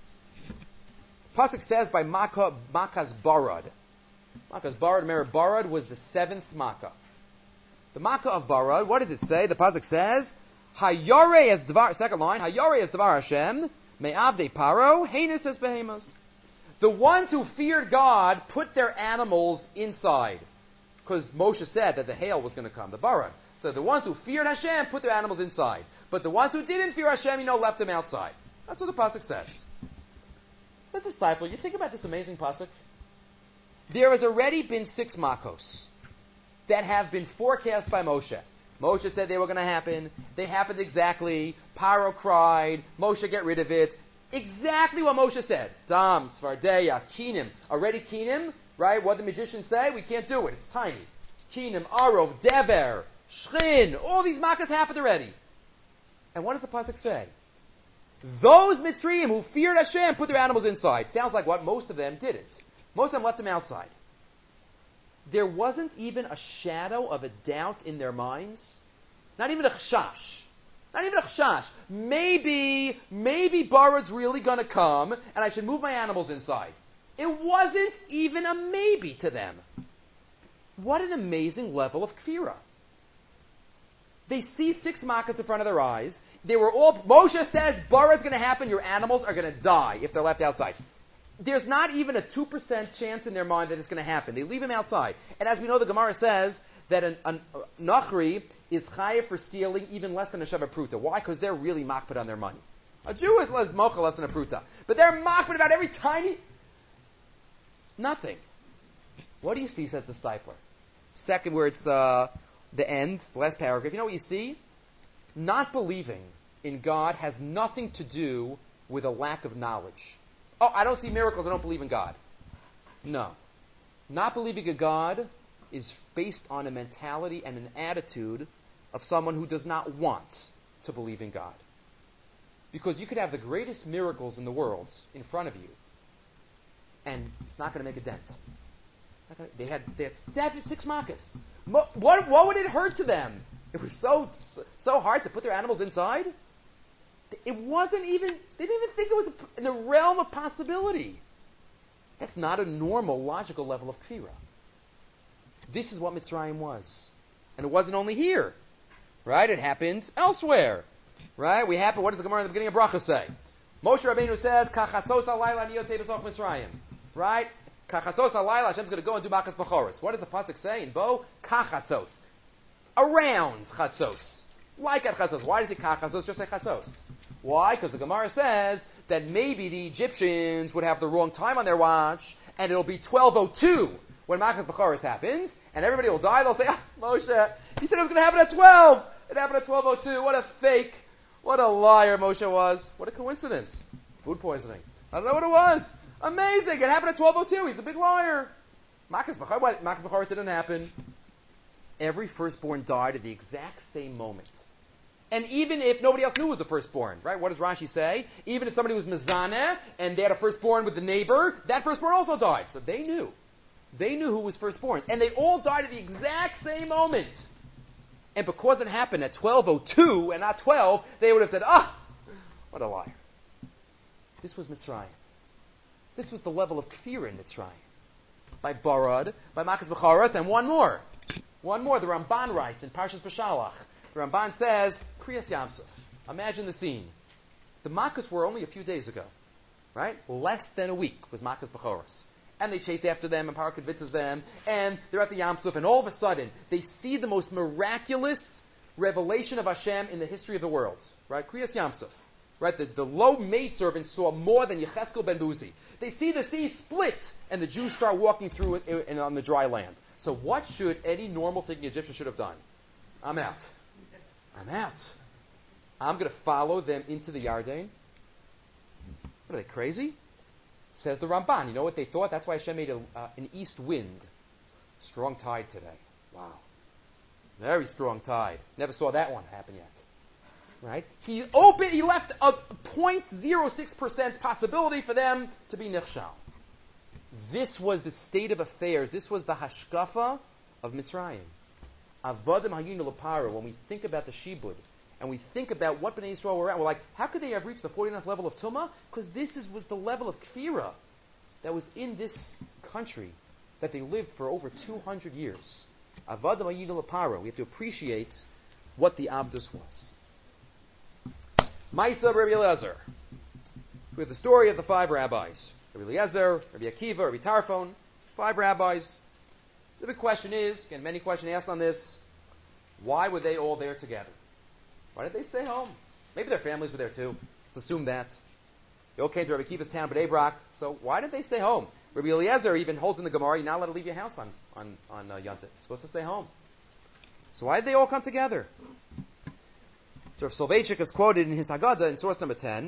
Pasuk says by Makkah, Makkah's Barad. Makkah's Barad, Mer Barad was the seventh Makkah. The Makkah of Barad, what does it say? The Pasuk says, Hayore es dvar, second line, Hayore es dvar Hashem, me'avdei paro, heinous es behemoth. The ones who feared God put their animals inside. Because Moshe said that the hail was going to come, the Barad. So the ones who feared Hashem put their animals inside. But the ones who didn't fear Hashem, you know, left them outside. That's what the Pasuk says. Let's disciple. You think about this amazing Pasuk. There has already been six Makos that have been forecast by Moshe. Moshe said they were going to happen. They happened exactly. Paro cried. Moshe, get rid of it. Exactly what Moshe said. Dam, Svardeya, Kinim. Already Kinim, right? What the magicians say, we can't do it. It's tiny. Kinim, Arov, Dever, Shchin. All these makas happened already. And what does the Pasuk say? Those Mitzrayim who feared Hashem put their animals inside. Sounds like what? Most of them didn't. Most of them left them outside. There wasn't even a shadow of a doubt in their minds. Not even a chashash. Not even a chashash. Maybe, maybe Barad's really going to come, and I should move my animals inside. It wasn't even a maybe to them. What an amazing level of kfirah. They see six makas in front of their eyes. They were all, Moshe says, Barad's going to happen, your animals are going to die if they're left outside. There's not even a two percent chance in their mind that it's going to happen. They leave him outside. And as we know, the Gemara says that an, an uh, Nachri is chayav for stealing even less than a Sheva Pruta. Why? Because they're really makpid on their money. A Jew is less mocha less than a Pruta. But they're makpid about every tiny... Nothing. What do you see, says the Stipler? Second, where it's uh, the end, the last paragraph. You know what you see? Not believing in God has nothing to do with a lack of knowledge. Oh, I don't see miracles, I don't believe in God. No. Not believing in God is based on a mentality and an attitude of someone who does not want to believe in God. Because you could have the greatest miracles in the world in front of you, and it's not going to make a dent. They had they had seven, six makas. What what would it hurt to them? It was so so hard to put their animals inside. It wasn't even, they didn't even think it was in the realm of possibility. That's not a normal, logical level of kfirah. This is what Mitzrayim was. And it wasn't only here. Right? It happened elsewhere. Right? We happen, what does the Gemara in the beginning of Bracha say? Moshe Rabbeinu says, Kachatzos halayla ani yotzei b'soch Mitzrayim. Right? Kachatzos halayla, Hashem's going to go and do Makas B'choros. What does the Pasuk say in Bo? Kachatzos. around Chatzos. Like at Chatzos. Why does he kach Chatzos? Just say Chatzos. Why? Because the Gemara says that maybe the Egyptians would have the wrong time on their watch, and it'll be twelve oh two when Makas Bechoros happens, and everybody will die. They'll say, ah, Moshe, he said it was going to happen at twelve. It happened at twelve oh two. What a fake. What a liar Moshe was. What a coincidence. Food poisoning. I don't know what it was. Amazing. It happened at twelve oh two. He's a big liar. Makas Bechoros didn't happen. Every firstborn died at the exact same moment. And even if nobody else knew it was the firstborn, right? What does Rashi say? Even if somebody was Mizaneh and they had a firstborn with the neighbor, that firstborn also died. So they knew. They knew who was firstborn. And they all died at the exact same moment. And because it happened at twelve oh two and not twelve, they would have said, ah, what a liar. This was Mitzrayim. This was the level of kfir in Mitzrayim. By Barad, by Makas Bechoros, and one more. One more. The Ramban writes in Parshas Beshalach. The Ramban says, Kriyas Yamsuf. Imagine the scene. The Makas were only a few days ago. Right? Less than a week was Makas Bechoros. And they chase after them, and Paro convinces them, and they're at the Yam Suf, and all of a sudden, they see the most miraculous revelation of Hashem in the history of the world. Right? Kriyas Yam Suf. Right? The, the low maidservant saw more than Yecheskel ben Buzi. They see the sea split, and the Jews start walking through it in, in, on the dry land. So what should any normal thinking Egyptian should have done? I'm out. I'm out. I'm going to follow them into the Yarden. What are they, crazy? Says the Ramban. You know what they thought? That's why Hashem made a, uh, an east wind. Strong tide today. Wow. Very strong tide. Never saw that one happen yet. Right? He opened, he left a zero point zero six percent possibility for them to be nichshal. This was the state of affairs. This was the hashkafa of Mitzrayim. Avodim hayinu l'paro. When we think about the shibud, and we think about what Bnei Yisrael were at, we're like, how could they have reached the forty-ninth level of Tumah? Because this is, was the level of kfira that was in this country that they lived for over two hundred years. Avodim hayinu l'paro. We have to appreciate what the Avdus was. Maisa Rabbi Eliezer. We have the story of the five rabbis. Rabbi Eliezer, Rabbi Akiva, Rabbi Tarfon, five rabbis. The big question is, again, many questions asked on this, why were they all there together? Why did they stay home? Maybe their families were there too. Let's assume that. They all came to Rabbi Akiva's town, Bnei Brak. So why did they stay home? Rabbi Eliezer even holds in the Gemara, you're not allowed to leave your house on, on, on uh, Yontif. You're supposed to stay home. So why did they all come together? So Rav Soloveitchik is quoted in his Haggadah in source number ten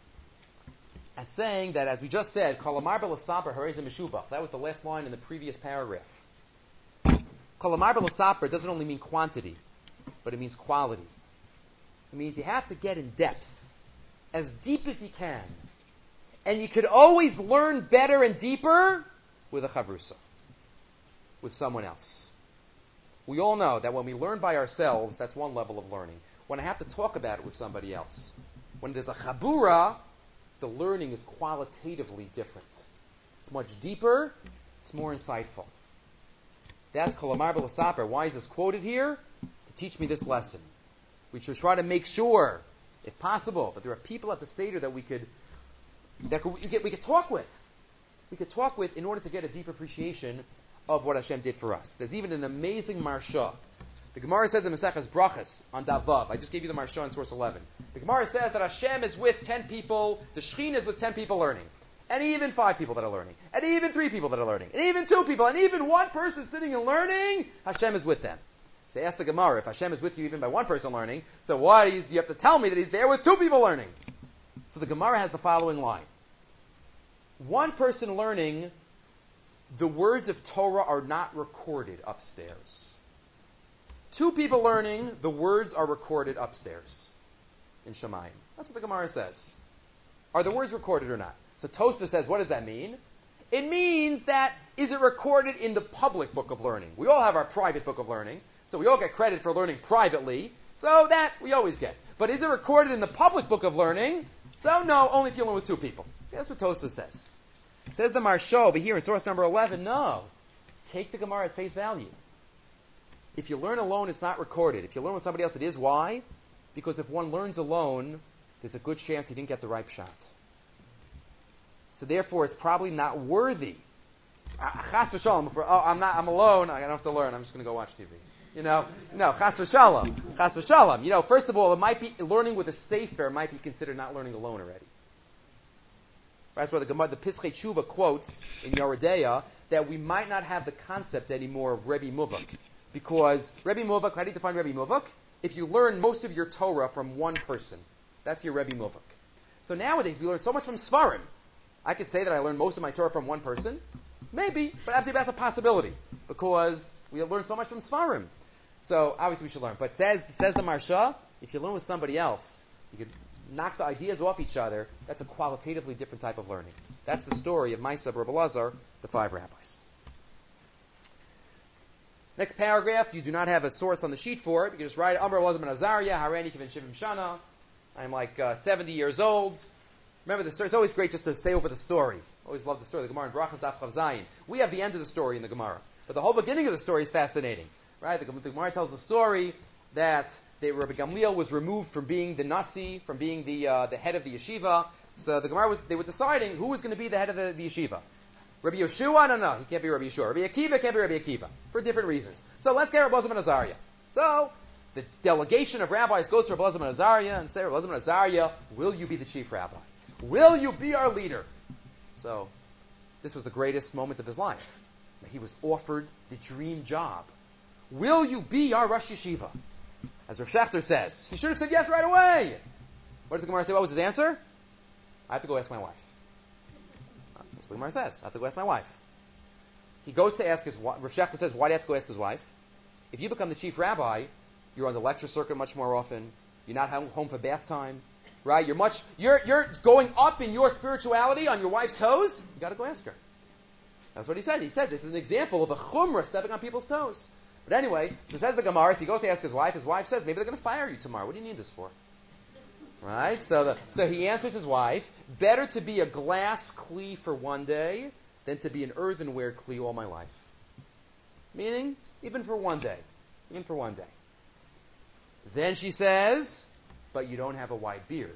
as saying that, as we just said, Kalamar b'lasaper harezeh meshubach. That was the last line in the previous paragraph. Kalamar b'lasaper doesn't only mean quantity, but it means quality. It means you have to get in depth, as deep as you can. And you could always learn better and deeper with a chavrusa, with someone else. We all know that when we learn by ourselves, that's one level of learning. When I have to talk about it with somebody else, when there's a chabura, the learning is qualitatively different. It's much deeper, it's more insightful. That's Kalamar b'lasaper. Why is this quoted here? To teach me this lesson. We should try to make sure, if possible, that there are people at the Seder that we could that we could, we could talk with. We could talk with in order to get a deep appreciation of what Hashem did for us. There's even an amazing marsha. The Gemara says in Maseches Brachas on Davav. I just gave you the marsha in source eleven. The Gemara says that Hashem is with ten people, the Shekhinah is with ten people learning. And even five people that are learning. And even three people that are learning. And even two people. And even one person sitting and learning, Hashem is with them. So ask the Gemara, if Hashem is with you even by one person learning, so why do you, do you have to tell me that He's there with two people learning? So the Gemara has the following line. One person learning, the words of Torah are not recorded upstairs. Two people learning, the words are recorded upstairs in Shemayim. That's what the Gemara says. Are the words recorded or not? So Tosfos says, what does that mean? It means that, is it recorded in the public book of learning? We all have our private book of learning, so we all get credit for learning privately, so that we always get. But is it recorded in the public book of learning? So no, only if you learn with two people. That's what Tosfos says. It says the Marsha over here in source number eleven, no. Take the Gemara at face value. If you learn alone, it's not recorded. If you learn with somebody else, it is. Why? Because if one learns alone, there's a good chance he didn't get the ripe shot. So therefore, it's probably not worthy. Chas v'shalom, oh, I'm not. I'm alone. I don't have to learn. I'm just going to go watch T V. You know, no, chas v'shalom, chas v'shalom. You know, first of all, it might be learning with a sefer might be considered not learning alone already. That's why the Gemara, the Pischei Tshuva quotes in Yoredeya that we might not have the concept anymore of Rebbe Muvak, because Rebbe Muvak, how do you define Rebbe Muvak? If you learn most of your Torah from one person, that's your Rebbe Muvak. So nowadays we learn so much from Svarim. I could say that I learned most of my Torah from one person, maybe, but absolutely that's a possibility because we learn so much from Svarim. So obviously we should learn. But says says the Marsha, if you learn with somebody else, you could knock the ideas off each other. That's a qualitatively different type of learning. That's the story of Maisa Rebbe Lazar, the five rabbis. Next paragraph, you do not have a source on the sheet for it. You can just write Amar Elazar ben Azariah, Harani Kivin Shivim Shana. I'm like uh, seventy years old. Remember the story. It's always great just to stay over the story. Always love the story. The Gemara in Brachas Daf Chav Zayin. We have the end of the story in the Gemara, but the whole beginning of the story is fascinating. Right? The, the Gemara tells the story that the, Rabbi Gamliel was removed from being the Nasi, from being the uh, the head of the yeshiva. So the Gemara was they were deciding who was going to be the head of the, the yeshiva. Rabbi Yeshua? No, no, he can't be Rabbi Yeshua. Rabbi Akiva can't be Rabbi Akiva for different reasons. So let's get Rabbi Elazar ben Azariah. So the delegation of rabbis goes to Rabbi Elazar ben Azariah and say, Rabbi Elazar ben Azariah, will you be the chief rabbi? Will you be our leader? So this was the greatest moment of his life. He was offered the dream job. Will you be our Rosh Yeshiva? As Rav Shechter says, he should have said yes right away. What did the Gemara say? What was his answer? I have to go ask my wife. That's what the Gemara says. I have to go ask my wife. He goes to ask his wife. Rav Shechter says, why do you have to go ask his wife? If you become the chief rabbi, you're on the lecture circuit much more often. You're not home for bath time. Right? You're much you're you're going up in your spirituality on your wife's toes. You got to go ask her. That's what he said. He said this is an example of a chumrah stepping on people's toes. But anyway, so says the Gemara. So he goes to ask his wife. His wife says, maybe they're going to fire you tomorrow. What do you need this for? Right? So the, so he answers his wife, better to be a glass kli for one day than to be an earthenware kli all my life. Meaning, even for one day. Even for one day. Then she says, but you don't have a white beard.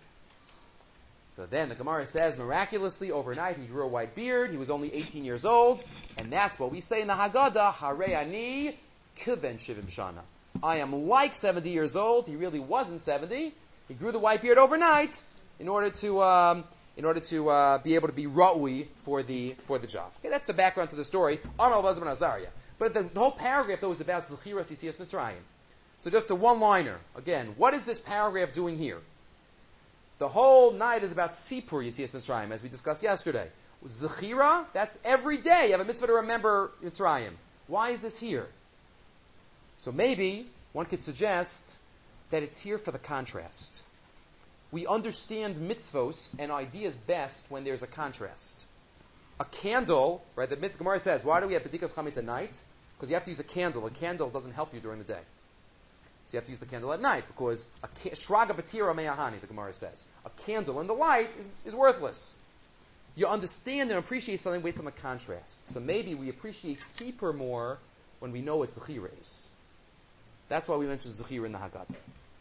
So then the Gemara says, miraculously, overnight, he grew a white beard. He was only eighteen years old. And that's what we say in the Haggadah, Harei ani kiven shivim shana. I am like seventy years old. He really wasn't seventy. He grew the white beard overnight in order to um, in order to uh, be able to be ra'ui for the for the job. Okay, that's the background to the story. Amar Elazar ben Azariah. But the, the whole paragraph, though, is about Zechiras Yitzias Mitzrayim. So just a one-liner. Again, what is this paragraph doing here? The whole night is about Sipur Yitzias Mitzrayim, as we discussed yesterday. Zechira, that's every day. You have a mitzvah to remember Mitzrayim. Why is this here? So maybe one could suggest that it's here for the contrast. We understand mitzvos and ideas best when there's a contrast. A candle, right, the Mitzvah Gemara says, why do we have B'dikas Chametz at night? Because you have to use a candle. A candle doesn't help you during the day. So you have to use the candle at night, because a shraga b'tira me'ahani, the Gemara says. A candle in the light is, is worthless. You understand and appreciate something based on the contrast. So maybe we appreciate Sipur more when we know what Zechira is. That's why we mentioned Zechira in the Haggadah.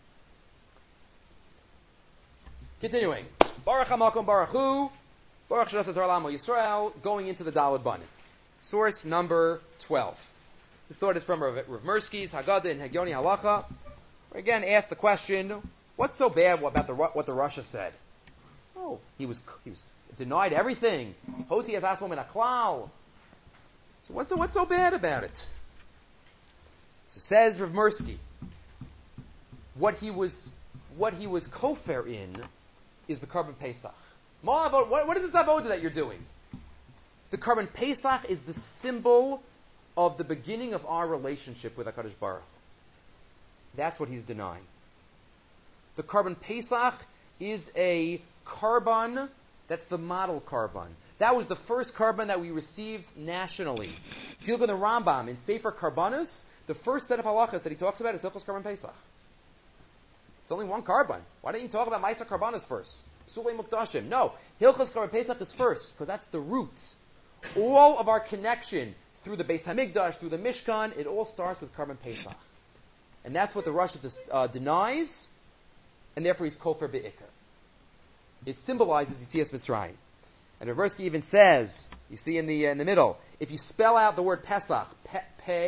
Continuing. Baruch HaMakom Baruch Hu, Baruch Shadasat Torah L'Amo Yisrael, going into the Daled Banim. Source number twelve. This thought is from Rav, Rav Mirsky's Haggadah in Hagyoni Halacha. Again, asked the question, what's so bad about the, what the Rasha said? Oh, he was he was denied everything. Hoti as asmo min haklal. So what's so, what's so bad about it? So says Rav Mirsky, what he was what he was kofer in is the Karban Pesach. Ma, what, what is this avodah that you're doing? The Karban Pesach is the symbol of the beginning of our relationship with HaKadosh Baruch Hu. That's what he's denying. The Karban Pesach is a Karban, that's the model Karban. That was the first Karban that we received nationally. If you look at the Rambam in Sefer Karbanos, the first set of halachas that he talks about is Hilchos Karban Pesach. It's only one Karban. Why don't you talk about Ma'aser Karbanos first? Psulei Mukdashim. No, Hilchos Karban Pesach is first, because that's the root. All of our connection through the Beis Hamikdash, through the Mishkan, it all starts with Karban Pesach. And that's what the Rasha uh, denies, and therefore he's Kofer Be'ikar. It symbolizes Yitzias Mitzrayim. And Rav Mirsky even says, you see in the uh, in the middle, if you spell out the word Pesach, pe, pei,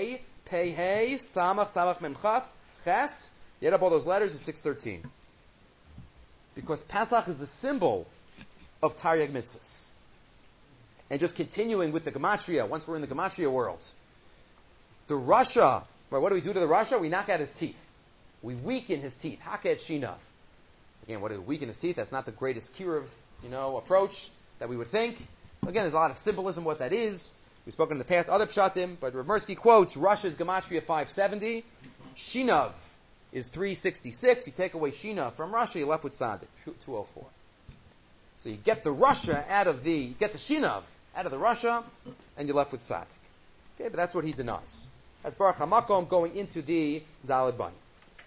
Pei Hey, Samach, Tamach, Mem Chaf, Ches. You add up all those letters is six thirteen. Because Pesach is the symbol of Taryag Mitzvahs. And just continuing with the Gematria, once we're in the Gematria world, the Rasha, right, what do we do to the Rasha? We knock out his teeth. We weaken his teeth. Haket Shinav. Again, what do we weaken his teeth? That's not the greatest Kiruv, you know, approach that we would think. Again, there's a lot of symbolism what that is. We've spoken in the past other pshatim, but Rav Mirsky quotes Rasha's Gematria five seventy. Shinav is three sixty-six. You take away Shinav from Rasha, you're left with Sadik, two oh four. So you get the Rasha out of the, you get the Shinav out of the Rasha, and you're left with Sadik. Okay, but that's what he denies. That's Baruch HaMakom going into the Daled Bani.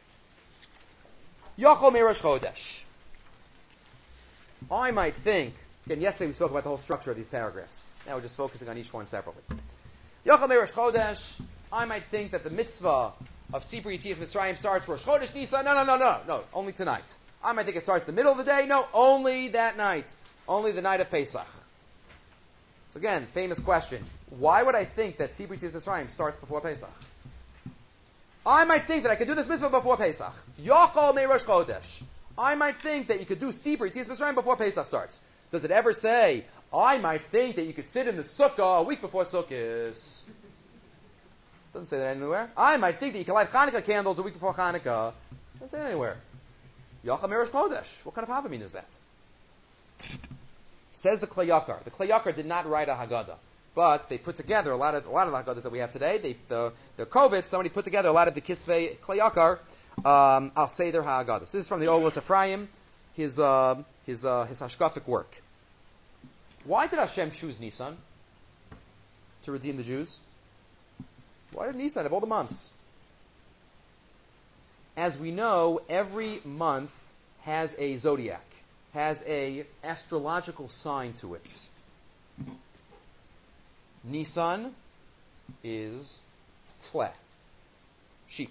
Yochel Me'Rosh Chodesh. I might think, again, yesterday we spoke about the whole structure of these paragraphs. Now we're just focusing on each one separately. Yochel Me'Rosh Chodesh. I might think that the mitzvah of Sipur Yetzias Mitzrayim starts Rosh Chodesh Nisan. No, no, no, no, no. Only tonight. I might think it starts the middle of the day. No, only that night. Only the night of Pesach. So again, famous question. Why would I think that Sipur Yetzias Mitzrayim starts before Pesach? I might think that I could do this mitzvah before Pesach. Yochel Me'Rosh Chodesh. I might think that you could do Sipur Yetzias Mitzrayim before Pesach starts. Does it ever say, I might think that you could sit in the sukkah a week before Sukkot? Doesn't say that anywhere. I might think that you can light Hanukkah candles a week before Hanukkah. Doesn't say that anywhere. Yochel Me'Rosh Chodesh. What kind of Havamin is that? Says the Klei Yakar. The Klei Yakar did not write a Haggadah, but they put together a lot of a lot of the Haggadahs that we have today. They, the the COVID, somebody put together a lot of the Kisvei Klei Yakar. Um, I'll say their Haggadah. This is from the Olos Ephraim, his uh, his uh, his hashkafic work. Why did Hashem choose Nisan to redeem the Jews? Why did Nisan of all the months? As we know, every month has a zodiac, has a astrological sign to it. Nisan is Tleh, sheep.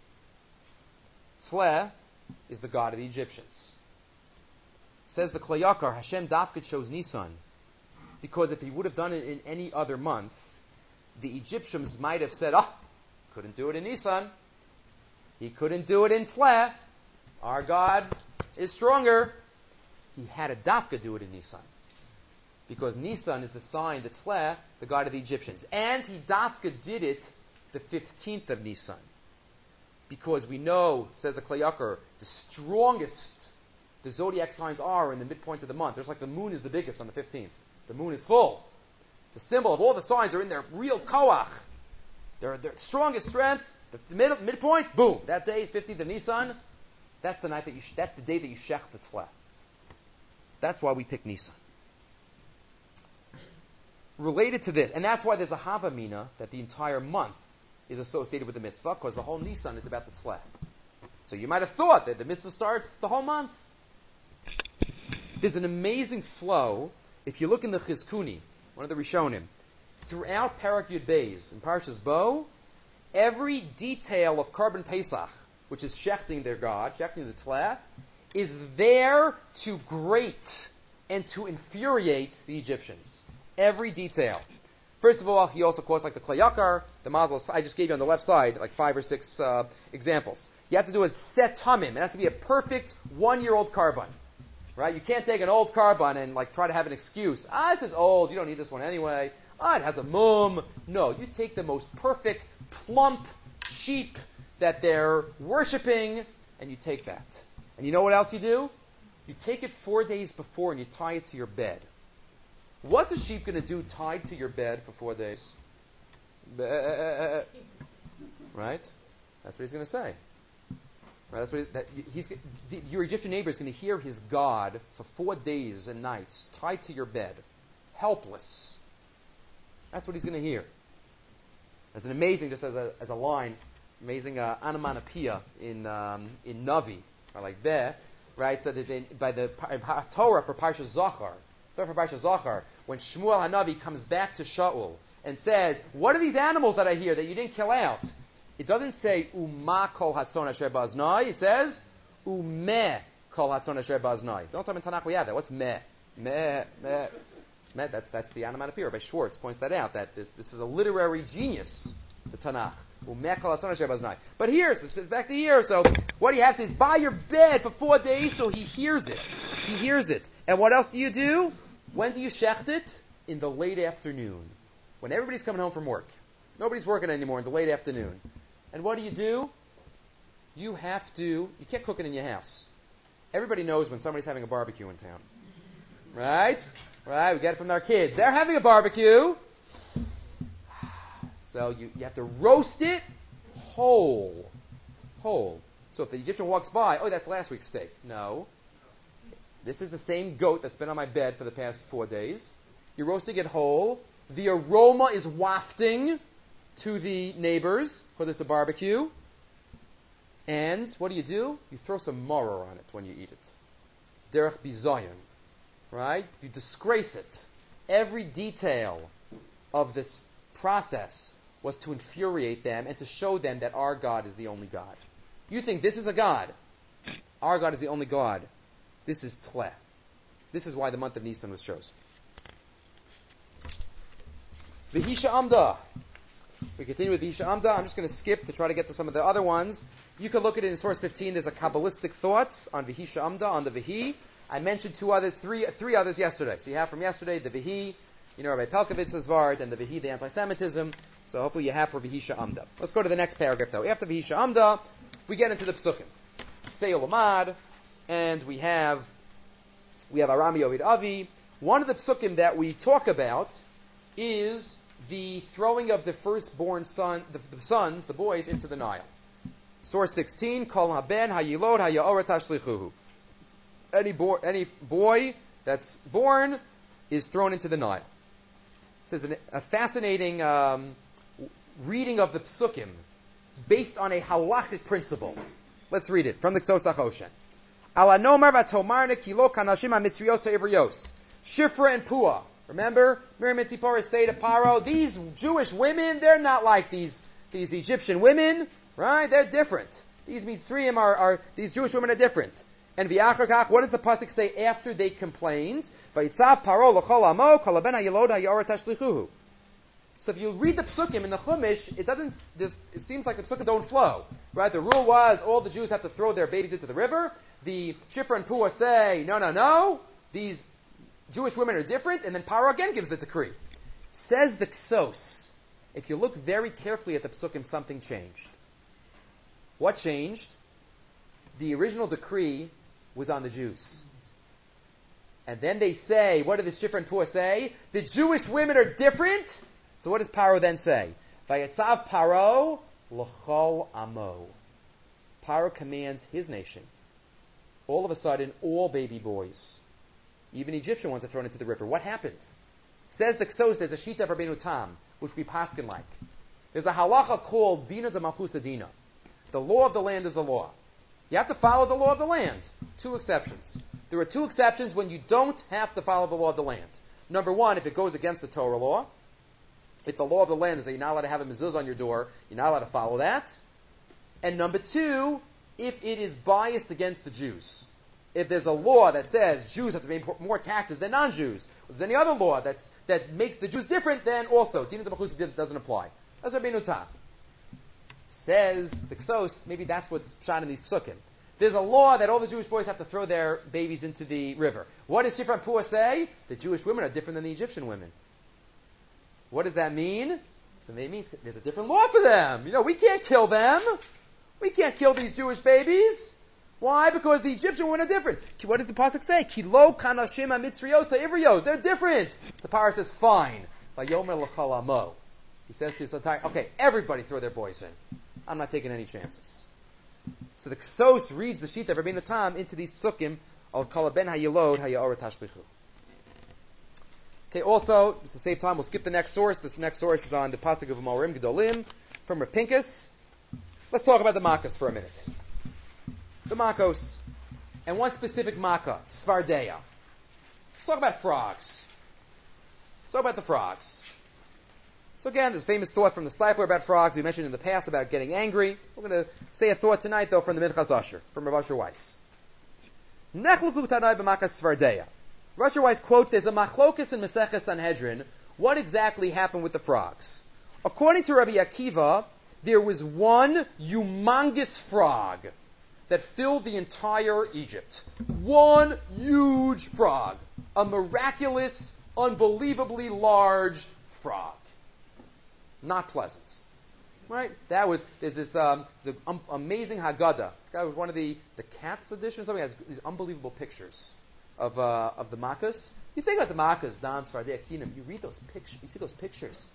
Tleh is the god of the Egyptians. Says the Klei Yakar, Hashem Dafka chose Nisan because if he would have done it in any other month, the Egyptians might have said, ah, couldn't do it in Nisan. He couldn't do it in Tleh. Our God is stronger. He had to Dafka do it in Nisan. Because Nisan is the sign, the Tleh, the god of the Egyptians. And he Dafka did it the fifteenth of Nisan. Because we know, says the Klei Yakar, the strongest the zodiac signs are in the midpoint of the month. There's like the moon is the biggest on the fifteenth. The moon is full. It's a symbol of all the signs are in their real koach. Their, their strongest strength. The mid, midpoint, boom. That day, fifteenth of Nisan, that's the night that you. That's the day that you shech the tleh. That's why we pick Nisan. Related to this, and that's why there's a Havamina that the entire month is associated with the mitzvah, because the whole Nisan is about the tleh. So you might have thought that the mitzvah starts the whole month. There's an amazing flow. If you look in the Chizkuni, one of the Rishonim, throughout Parak Yud Beis in Parshas Bo, every detail of Korban Pesach, which is shechting their God, shechting the Tleh, is there to grate and to infuriate the Egyptians. Every detail. First of all, he also quotes like the Klei Yakar, the Mazel. I just gave you on the left side like five or six uh, examples. You have to do a set tamim. It has to be a perfect one-year-old carbon. Right? You can't take an old carbon and like try to have an excuse. Ah, this is old. You don't need this one anyway. Ah, it has a mum. No, you take the most perfect, plump sheep that they're worshiping, and you take that. And you know what else you do? You take it four days before and you tie it to your bed. What's a sheep going to do tied to your bed for four days? Right? That's what he's going to say. Right? That's what he, that he's, the, your Egyptian neighbor is going to hear his God for four days and nights tied to your bed, helpless. That's what he's going to hear. That's an amazing, just as a as a line, amazing uh, onomatopoeia in um, in Navi, or like there, right? So there's a, by the Torah for Parsha Zachar, Torah for Parsha Zachar, when Shmuel Hanavi comes back to Shaul and says, "What are these animals that I hear that you didn't kill out?" It doesn't say Uma kol hatzon asher baznai. It says Umeh kol hatzon asher baznai. Don't tell me in Tanakh we have that. What's meh? Meh meh. That's, that's the onomatopoeia. By Schwartz points that out, that this, this is a literary genius, the Tanakh. But here, so back to here. So what you have to do is by your bed for four days, so he hears it. He hears it. And what else do you do? When do you shecht it? In the late afternoon, when everybody's coming home from work. Nobody's working anymore in the late afternoon. And what do you do? You have to. You can't cook it in your house. Everybody knows when somebody's having a barbecue in town, right? Right. We get it from our kids. They're having a barbecue. So you, you have to roast it whole. Whole. So if the Egyptian walks by, oh, that's last week's steak. No. This is the same goat that's been on my bed for the past four days. You're roasting it whole. The aroma is wafting to the neighbors for this a barbecue. And what do you do? You throw some maror on it when you eat it. Derech bizayon. Right? You disgrace it. Every detail of this process was to infuriate them and to show them that our God is the only God. You think this is a God. Our God is the only God. This is Tleh. This is why the month of Nisan was chosen. V'hisha Amda. We continue with V'hisha Amda. I'm just going to skip to try to get to some of the other ones. You can look at it in source fifteen. There's a Kabbalistic thought on V'hisha Amda, on the V'hi. I mentioned two others, three, three others yesterday. So you have from yesterday the V'hi, you know, Rabbi Pelkovitz's Vart, and the V'hi, the anti-Semitism. So hopefully you have for V'hisha Amda. Let's go to the next paragraph, though. After V'hisha Amda, we get into the Psukim. Say Olamad, and we have we have Arami Ovid Avi. One of the Psukim that we talk about is the throwing of the firstborn son, the, the sons, the boys, into the Nile. Source sixteen, Kol haben hayilod haya'ora tashlichuhu. Any boy, any boy that's born is thrown into the Nile. This is an, a fascinating um, reading of the Psukim based on a halachic principle. Let's read it from the Ksos HaChoshen. Ala nomar v'tomarne kilo kanashim hamitzriyos ha'ivrios. Shifra and Pua. Remember, Miriam and Tzipora say to Paro, these Jewish women, they're not like these, these Egyptian women, right? They're different. These Mitzrayim are, are, these Jewish women are different. And v'yachar, what does the pasuk say after they complained? Vayitzav Paro l'chol amo kol haben hayilod haya'ora tashlichuhu. So if you read the psukim in the Chumash, it doesn't. This, it seems like the psukim don't flow, right? The rule was all the Jews have to throw their babies into the river. The Shifra and Pua say, no, no, no. These Jewish women are different, and then Paro again gives the decree. Says the Ksos, if you look very carefully at the psukim, something changed. What changed? The original decree was on the Jews. And then they say, what did the Shifra and Pua say? The Jewish women are different. So what does Paro then say? Vayetzav Paro l'chol amo. Paro commands his nation. All of a sudden, all baby boys, even Egyptian ones, are thrown into the river. What happens? Says the Ksos, there's a Shita of Rabbeinu Tam, which we paskin like. There's a halacha called Dina de Malchusa Dina. The law of the land is the law. You have to follow the law of the land. Two exceptions. There are two exceptions when you don't have to follow the law of the land. Number one, if it goes against the Torah law. If the law of the land is that you're not allowed to have a mezuzah on your door, you're not allowed to follow that. And number two, if it is biased against the Jews. If there's a law that says Jews have to pay more taxes than non-Jews, if there's any other law that's, that makes the Jews different, then also, Dina de Malchusa doesn't apply. That's Rabbeinu Tam. Says the Ksos, maybe that's what's shot in these psukim. There's a law that all the Jewish boys have to throw their babies into the river. What does Shifra and Pua say? The Jewish women are different than the Egyptian women. What does that mean? So maybe it means there's a different law for them. You know, we can't kill them. We can't kill these Jewish babies. Why? Because the Egyptian women are different. What does the pasuk say? Kilo kanashim hamitzriyos ha'ivrios. They're different. So Paro says, fine. Vayomer l'chol amo. He says to his entire, okay, everybody throw their boys in. I'm not taking any chances. So the Ksos reads the sheet of Rabbeinu Tam into these psukim of kol ben hayilod haya'ora tashlichu. Okay, also, just to save time, we'll skip the next source. This next source is on the pasuk of Morim Gedolim from Rapinkus. Let's talk about the Makos for a minute. The Makos, and one specific Makkah, Svardeya. Let's talk about frogs. Let's talk about the frogs. So again, there's a famous thought from the Stifler about frogs. We mentioned in the past about getting angry. We're going to say a thought tonight, though, from the Minchas Asher, from Rav Asher Weiss. Nechluku tanai b'makas Svardeya. Rav Asher Weiss quotes, there's a machlokus in Maseches Sanhedrin. What exactly happened with the frogs? According to Rabbi Akiva, there was one humongous frog that filled the entire Egypt. One huge frog. A miraculous, unbelievably large frog. Not pleasant. Right? That was, there's this, um, there's an um, amazing Haggadah. This guy was one of the, the Cats edition or something, has these unbelievable pictures of uh, of the Makkos. You think about the Makkos, Dan, Sfardei, Akinam, you read those pictures, you see those pictures.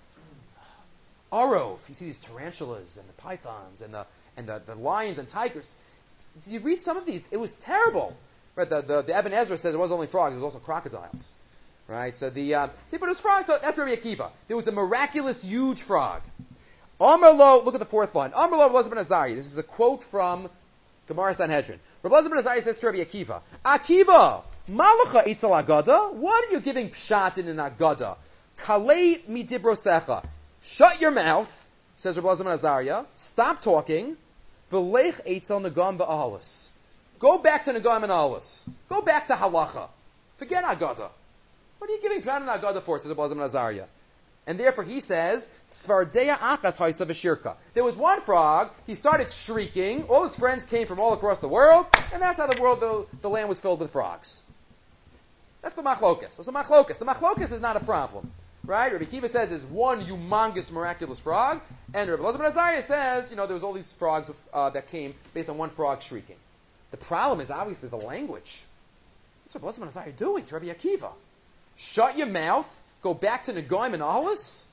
Arov, you see these tarantulas and the pythons and the and the, the lions and tigers. You read some of these, it was terrible. Right? The, the, the Ibn Ezra says it wasn't only frogs, it was also crocodiles. Right? So the uh, see, but it was frogs. So that's Rabbi Akiva. There was a miraculous, huge frog. Amar lo, look at the fourth line. Amar lo, Rabbi Elazar ben Azariah. This is a quote from Gemara Sanhedrin. Rabbi Elazar ben Azariah says to Rabbi Akiva, Akiva, malacha itzel agada. What are you giving pshat in an agada? Kalei mi dibrosecha. Shut your mouth, says Rabbi Elazar ben Azariah. Stop talking. V'lech eitzel nagam v'ahalas. Go back to nagam and ahalas. Go back to halacha. Forget agada. What are you giving pshat in agada for, says Rabbi Elazar ben Azariah. And therefore he says, Svardeya achas haisa v'shirka. There was one frog, he started shrieking, all his friends came from all across the world, and that's how the world, the, the land was filled with frogs. That's the machlokas. So, so machlokas. The machlokas is not a problem. Right? Rabbi Akiva says there's one humongous, miraculous frog, and Rabbi Elazar ben Azariah says, you know, there was all these frogs uh, that came based on one frog shrieking. The problem is obviously the language. What's Rabbi Elazar ben Azariah doing to Rabbi Akiva? Shut your mouth, go back to Negoim and Ahalas?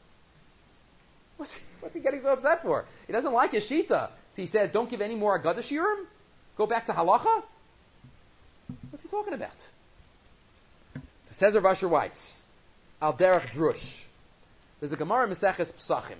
What's, what's he getting so upset for? He doesn't like his shita. So he says, don't give any more Agada Shiurim? Go back to Halacha? What's he talking about? So says Rav Asher Weiss, Al Derech Drush. There's a Gemara in Maseches Psachim,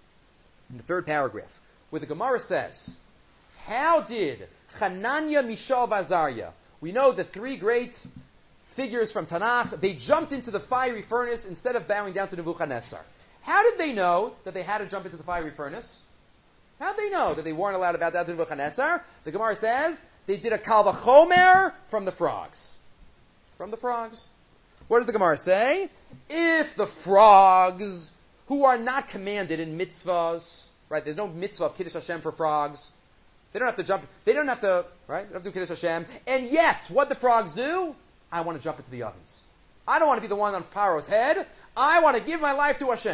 in the third paragraph, where the Gemara says, how did Chananya, Mishael, Vazariah, we know the three great figures from Tanakh, they jumped into the fiery furnace instead of bowing down to Nebuchadnezzar. How did they know that they had to jump into the fiery furnace? How did they know that they weren't allowed to bow down to Nebuchadnezzar? The Gemara says they did a kal vachomer from the frogs. From the frogs. What does the Gemara say? If the frogs, who are not commanded in mitzvahs, right? There's no mitzvah of Kiddush Hashem for frogs. They don't have to jump. They don't have to, right? They don't have to do Kiddush Hashem. And yet, what the frogs do? I want to jump into the ovens. I don't want to be the one on Paro's head. I want to give my life to Hashem.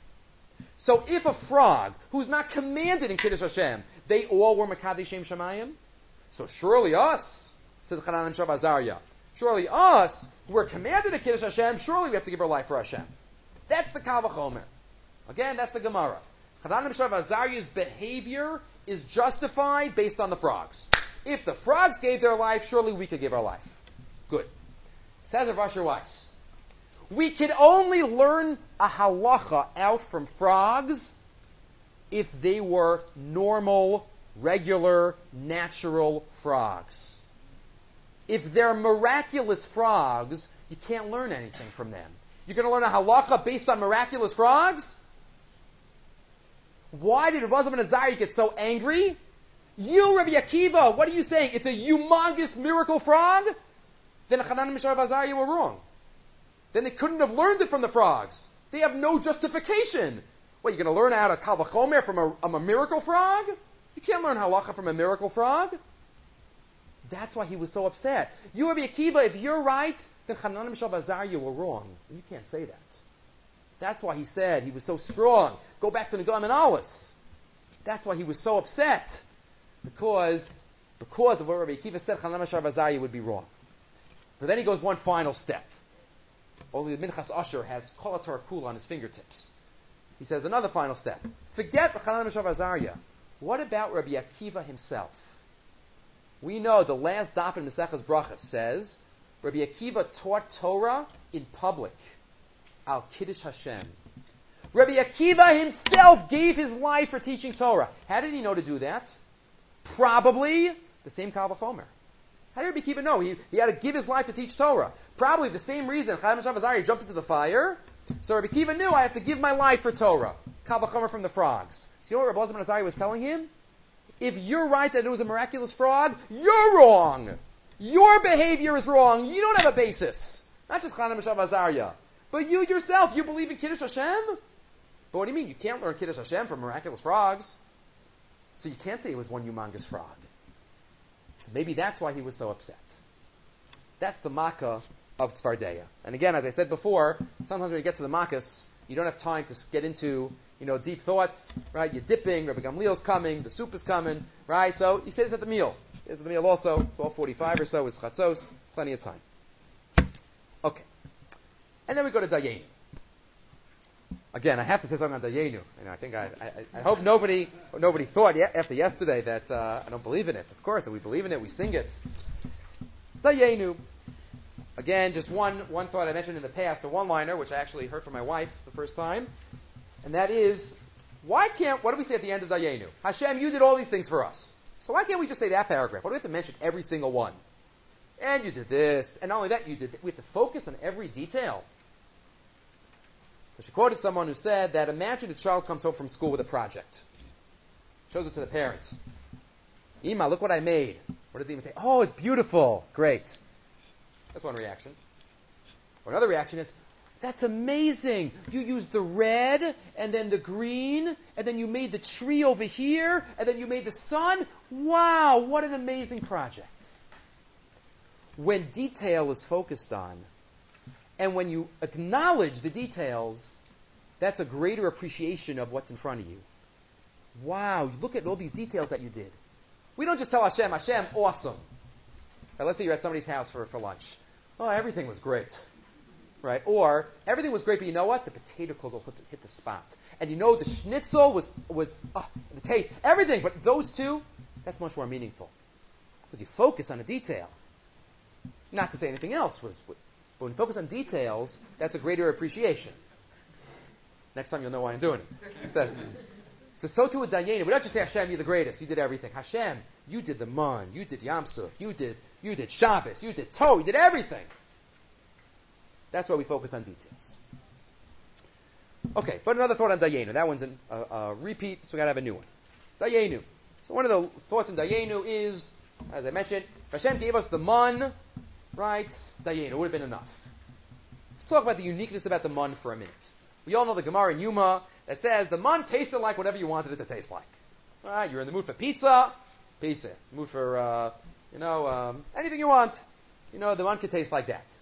So if a frog, who's not commanded in Kiddush Hashem, they all were Makadei Shem Shamayim, so surely us, says Chanan and Shav Azariah, surely us, who are commanded in Kiddush Hashem, surely we have to give our life for Hashem. That's the Kal Vachomer. Again, that's the Gemara. Chanan and Shav Azariah's behavior is justified based on the frogs. If the frogs gave their life, surely we could give our life. Good. Says Rav Asher Weiss, we can only learn a halacha out from frogs if they were normal, regular, natural frogs. If they're miraculous frogs, you can't learn anything from them. You're going to learn a halacha based on miraculous frogs? Why did Rabbi Elazar ben Azariah get so angry? You, Rabbi Akiva, what are you saying? It's a humongous miracle frog? Then Chanan and Mishael Azariah were wrong. Then they couldn't have learned it from the frogs. They have no justification. What, you're going to learn how to kal vachomer from a, um, a miracle frog? You can't learn halacha from a miracle frog. That's why he was so upset. You, Rabbi Akiva, if you're right, then Chanan and Mishael Azariah were wrong. You can't say that. That's why he said he was so strong. Go back to Negam and Alis. That's why he was so upset. Because, because of what Rabbi Akiva said, Chanan and Mishael Azariah would be wrong. But then he goes one final step. Only the Minchas Asher has Kol HaTorah Kula on his fingertips. He says another final step. Forget Chanan Mishael Azariah. What about Rabbi Akiva himself? We know the last daf in Maseches Brachas says Rabbi Akiva taught Torah in public. Al Kiddush Hashem. Rabbi Akiva himself gave his life for teaching Torah. How did he know to do that? Probably the same Kal Vachomer. How did Rabbi Akiva know? He, he had to give his life to teach Torah. Probably the same reason Chanan Mishael Azariah jumped into the fire. So Rabbi Akiva knew, I have to give my life for Torah. Kal Vachomer from the frogs. So you know what Rabbi Elazar ben Azariah was telling him? If you're right that it was a miraculous frog, you're wrong. Your behavior is wrong. You don't have a basis. Not just Chanan Mishael Azariah. But you yourself, you believe in Kiddush Hashem? But what do you mean? You can't learn Kiddush Hashem from miraculous frogs. So you can't say it was one humongous frog. So maybe that's why he was so upset. That's the makkah of Tzfardeya. And again, as I said before, sometimes when you get to the makkahs, you don't have time to get into, you know, deep thoughts, right? You're dipping, Rabbi Gamliel's coming, the soup is coming, right? So you say this at the meal. This at the meal also, twelve forty-five or so is chatzos, plenty of time. Okay. And then we go to Dayenu. Again, I have to say something on Dayenu. And I think I, I, I hope nobody nobody thought ye- after yesterday that uh, I don't believe in it. Of course, we believe in it, we sing it. Dayenu. Again, just one one thought I mentioned in the past, a one-liner, which I actually heard from my wife the first time, and that is, why can't, what do we say at the end of Dayenu? Hashem, you did all these things for us. So why can't we just say that paragraph? Why do we have to mention every single one? And you did this, and not only that, you did th- we have to focus on every detail. So she quoted someone who said that imagine a child comes home from school with a project. Shows it to the parent. Ima, look what I made. What did the Ima say? Oh, it's beautiful. Great. That's one reaction. Or another reaction is, that's amazing. You used the red, and then the green, and then you made the tree over here, and then you made the sun. Wow, what an amazing project. When detail is focused on, and when you acknowledge the details, that's a greater appreciation of what's in front of you. Wow, look at all these details that you did. We don't just tell Hashem, Hashem, awesome. Now, let's say you're at somebody's house for, for lunch. Oh, everything was great. Right? Or, everything was great, but you know what? The potato kugel hit, hit the spot. And you know the schnitzel was, was oh, the taste. Everything, but those two, that's much more meaningful. Because you focus on a detail. Not to say anything else was... But when you focus on details, that's a greater appreciation. Next time you'll know why I'm doing it. So, so, so too with Dayenu. We don't just say, Hashem, you're the greatest. You did everything. Hashem, you did the Man. You did Yam Suf. You did, you did Shabbos. You did Torah. You did everything. That's why we focus on details. Okay, but another thought on Dayenu. That one's a uh, uh, repeat, so we got to have a new one. Dayenu. So one of the thoughts in Dayenu is, as I mentioned, Hashem gave us the Man, right? Dayenu would have been enough. Let's talk about the uniqueness about the Man for a minute. We all know the Gemara in Yuma that says the Man tasted like whatever you wanted it to taste like. Right? You're in the mood for pizza, pizza. Mood for, uh, you know, um, anything you want. You know, the Man could taste like that.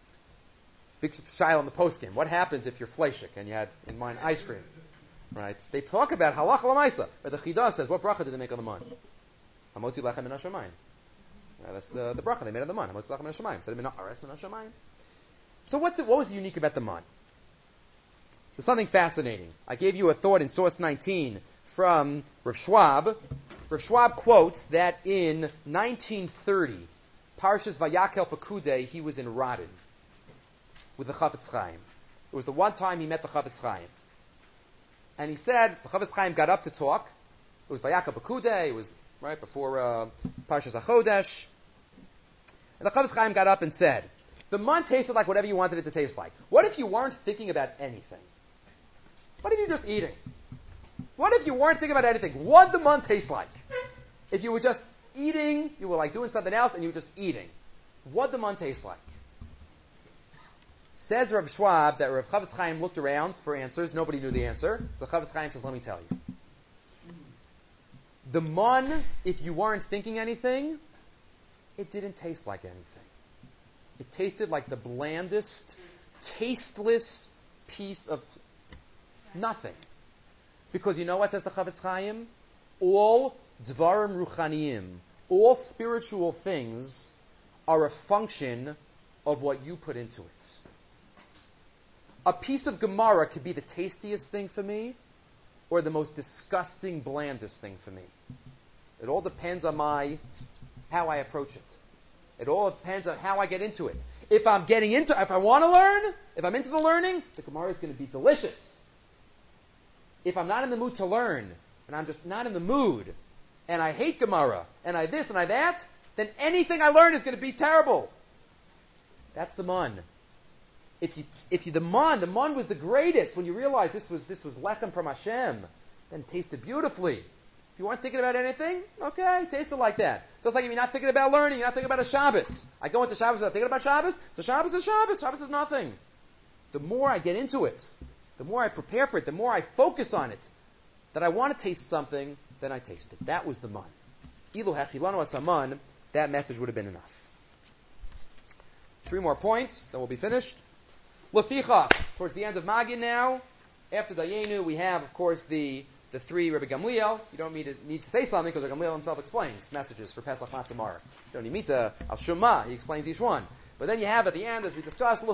Big shayla on the post-game. What happens if you're fleshik and you had in mind ice cream? Right? They talk about halacha l'maisa, but the Chidah says, what bracha did they make on the Man? Hamotzi lechem min hashamayim. That's the, the bracha they made on the Man. Hamotzi lechem min hashamayim. So min haaretz min hashamayim. So what, the, what was unique about the Man? So something fascinating. I gave you a thought in source nineteen from Rav Schwab. Rav Schwab quotes that in nineteen thirty, Parshas Vayakel Pekudei, he was in Radin with the Chafetz Chaim. It was the one time he met the Chafetz Chaim. And he said, the Chafetz Chaim got up to talk. It was Vayakel Pekudei, it was right before uh, Parshas HaChodesh. And the Chafetz Chaim got up and said, the Man tasted like whatever you wanted it to taste like. What if you weren't thinking about anything? What if you're just eating? What if you weren't thinking about anything? What did the Man taste like? If you were just eating, you were like doing something else and you were just eating. What did the Man taste like? Says Rav Schwab that Rav Chafetz Chaim looked around for answers. Nobody knew the answer. So Chafetz Chaim says, let me tell you. The Man, if you weren't thinking anything, it didn't taste like anything. It tasted like the blandest, tasteless piece of nothing. Because you know what says the Chafetz Chaim? All dvarim ruchaniyim, all spiritual things are a function of what you put into it. A piece of Gemara could be the tastiest thing for me, or the most disgusting, blandest thing for me. It all depends on my, how I approach it. It all depends on how I get into it. If I'm getting into, if I want to learn, if I'm into the learning, the Gemara is going to be delicious. If I'm not in the mood to learn, and I'm just not in the mood, and I hate Gemara, and I this and I that, then anything I learn is going to be terrible. That's the Man. If you, if you, the Man, the Man was the greatest. When you realize this was this was lechem from Hashem, then it tasted beautifully. If you weren't thinking about anything, okay, taste it like that. Just like if you're not thinking about learning, you're not thinking about a Shabbos. I go into Shabbos without thinking about Shabbos, so Shabbos is Shabbos. Shabbos is nothing. The more I get into it, the more I prepare for it, the more I focus on it, that I want to taste something, then I tasted. That was the man. Ilu hechilanu asaman, that message would have been enough. Three more points, then we'll be finished. Leficha, towards the end of Magid now. After Dayenu, we have, of course, the the three Rabbi Gamliel. You don't need to, need to say something because Rabbi Gamliel himself explains messages for Pesach Matzah Maror. You don't need to Al Shema. He explains each one. But then you have at the end, as we discussed,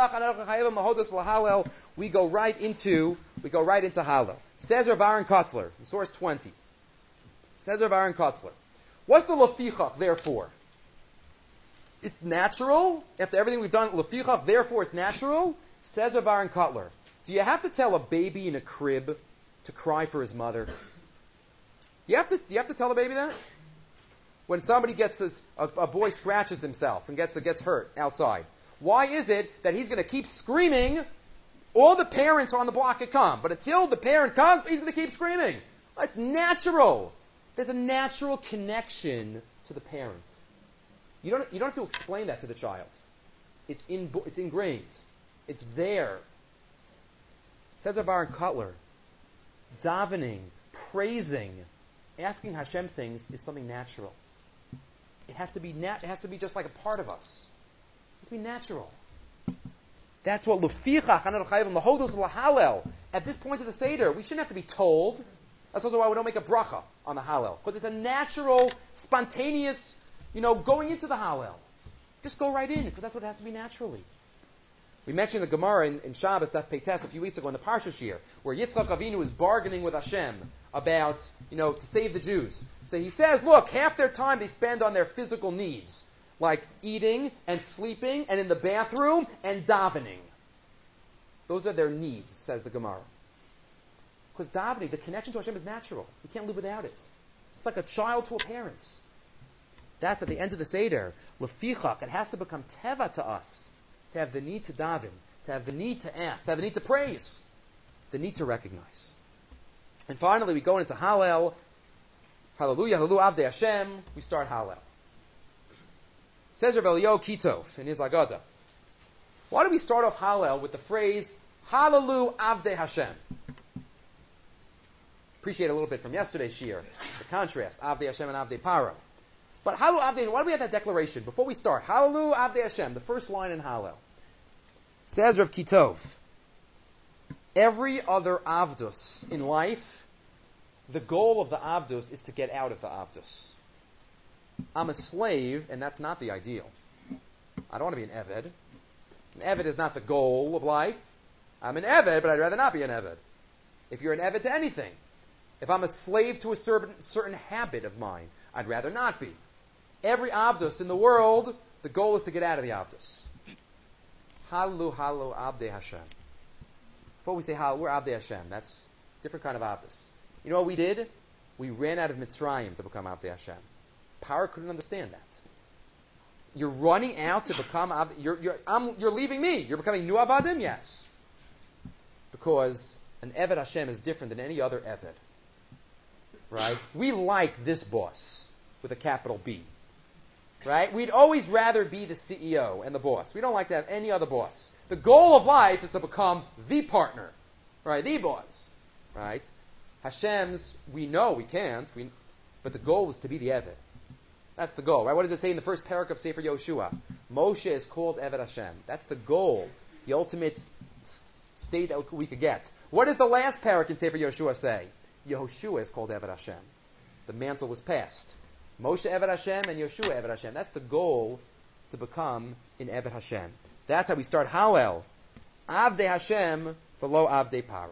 we go right into we go right into Hallel. Says Rav Aaron Kotler, in source twenty. Says Rav Aaron Kotler, what's the lefichach? Therefore, it's natural. After everything we've done, lefichach. Therefore, it's natural. Says Rav Aaron Kotler, do you have to tell a baby in a crib to cry for his mother? Do you have to? Do you have to tell a baby that? When somebody gets his, a, a boy scratches himself and gets gets hurt outside, why is it that he's going to keep screaming? All the parents on the block can come, but until the parent comes, he's going to keep screaming. It's natural. There's a natural connection to the parent. You don't you don't have to explain that to the child. It's in it's ingrained. It's there. Says Rav Aaron Kotler, davening, praising, asking Hashem things is something natural. It has to be nat- It has to be just like a part of us. It has to be natural. That's what lefichach ananu chayavim lahodos lahalel. At this point of the Seder, we shouldn't have to be told. That's also why we don't make a bracha on the Hallel, because it's a natural, spontaneous, you know, going into the Hallel. Just go right in, because that's what it has to be naturally. We mentioned the Gemara in, in Shabbos, Daf Peites, a few weeks ago in the Parsha Shir, where Yitzchak Avinu is bargaining with Hashem about, you know, to save the Jews. So he says, look, half their time they spend on their physical needs, like eating and sleeping and in the bathroom and davening. Those are their needs, says the Gemara. Because davening, the connection to Hashem is natural. You can't live without it. It's like a child to a parent. That's at the end of the Seder. Lefichach, it has to become teva to us. To have the need to daven, to have the need to ask, to have the need to praise, the need to recognize. And finally, we go into Hallel. Hallelujah, Hallelu Avdei Hashem. We start Hallel. Says Rav Eliyahu Kitov in his Agada. Why do we start off Hallel with the phrase Hallelu Avdei Hashem? Appreciate a little bit from yesterday's shir, the contrast, Avdei Hashem and Avdei Paro. But Hallelu Avdei, why do we have that declaration? Before we start, Hallelu Avdei Hashem, the first line in Hallel. Says Rav Kitov, every other Avdus in life, the goal of the Avdus is to get out of the Avdus. I'm a slave, and that's not the ideal. I don't want to be an Eved. An Eved is not the goal of life. I'm an Eved, but I'd rather not be an Eved. If you're an Eved to anything, if I'm a slave to a certain, certain habit of mine, I'd rather not be. Every Avdus in the world, the goal is to get out of the Avdus. Hallelu, Hallelu, Avdei Hashem. Before we say Hallelu, we're Avdei Hashem. That's a different kind of Avdus. You know what we did? We ran out of Mitzrayim to become Avdei Hashem. Power couldn't understand that. You're running out to become Avdei. You're, you're, I'm, you're leaving me. You're becoming new Avadim? Yes. Because an Eved Hashem is different than any other Eved. Right? We like this boss with a capital B. Right? We'd always rather be the C E O and the boss. We don't like to have any other boss. The goal of life is to become the partner. Right? The boss. Right? Hashem's, we know we can't, we, but the goal is to be the Eved. That's the goal. Right? What does it say in the first parak of Sefer Yoshua? Moshe is called Eved Hashem. That's the goal. The ultimate state that we could get. What does the last parak in Sefer Yoshua say? Yehoshua is called Eved Hashem. The mantle was passed. Moshe Eved Hashem and Yoshua Eved Hashem. That's the goal to become in Eved Hashem. That's how we start Hallel. Avdei Hashem, v'lo Avdei Paro.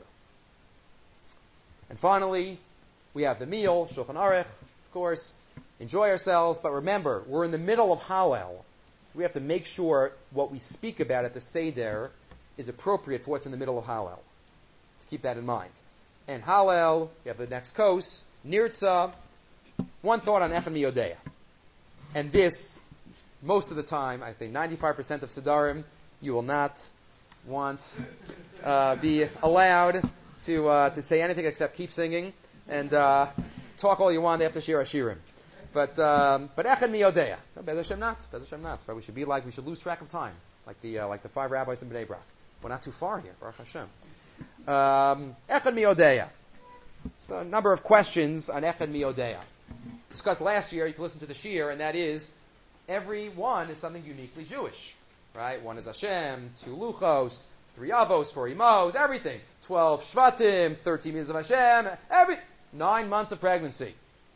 And finally, we have the meal, Shulchan Aruch, of course. Enjoy ourselves, but remember, we're in the middle of Hallel. So we have to make sure what we speak about at the Seder is appropriate for what's in the middle of Hallel. To keep that in mind. And Hallel, we have the next kos, Nirtza. One thought on Echad Miyodea. And this, most of the time, I think ninety-five percent of Sidarim, you will not want uh, be allowed to uh, to say anything except keep singing and uh, talk all you want after Shir Hashirim. But um, but Echad Miyodea. No, Bez Hashem not. Bez Hashem not. Right? We should be like, we should lose track of time, like the uh, like the five rabbis in Bnei Brak. We're not too far here, Baruch Hashem. Um, Echad Miyodea. So a number of questions on Echad Miodea. Discussed last year, you can listen to the Shir, and that is, every one is something uniquely Jewish. Right? One is Hashem, two Luchos, three Avos, four Imos, everything. Twelve Shvatim, thirteen means of Hashem, every nine months of pregnancy.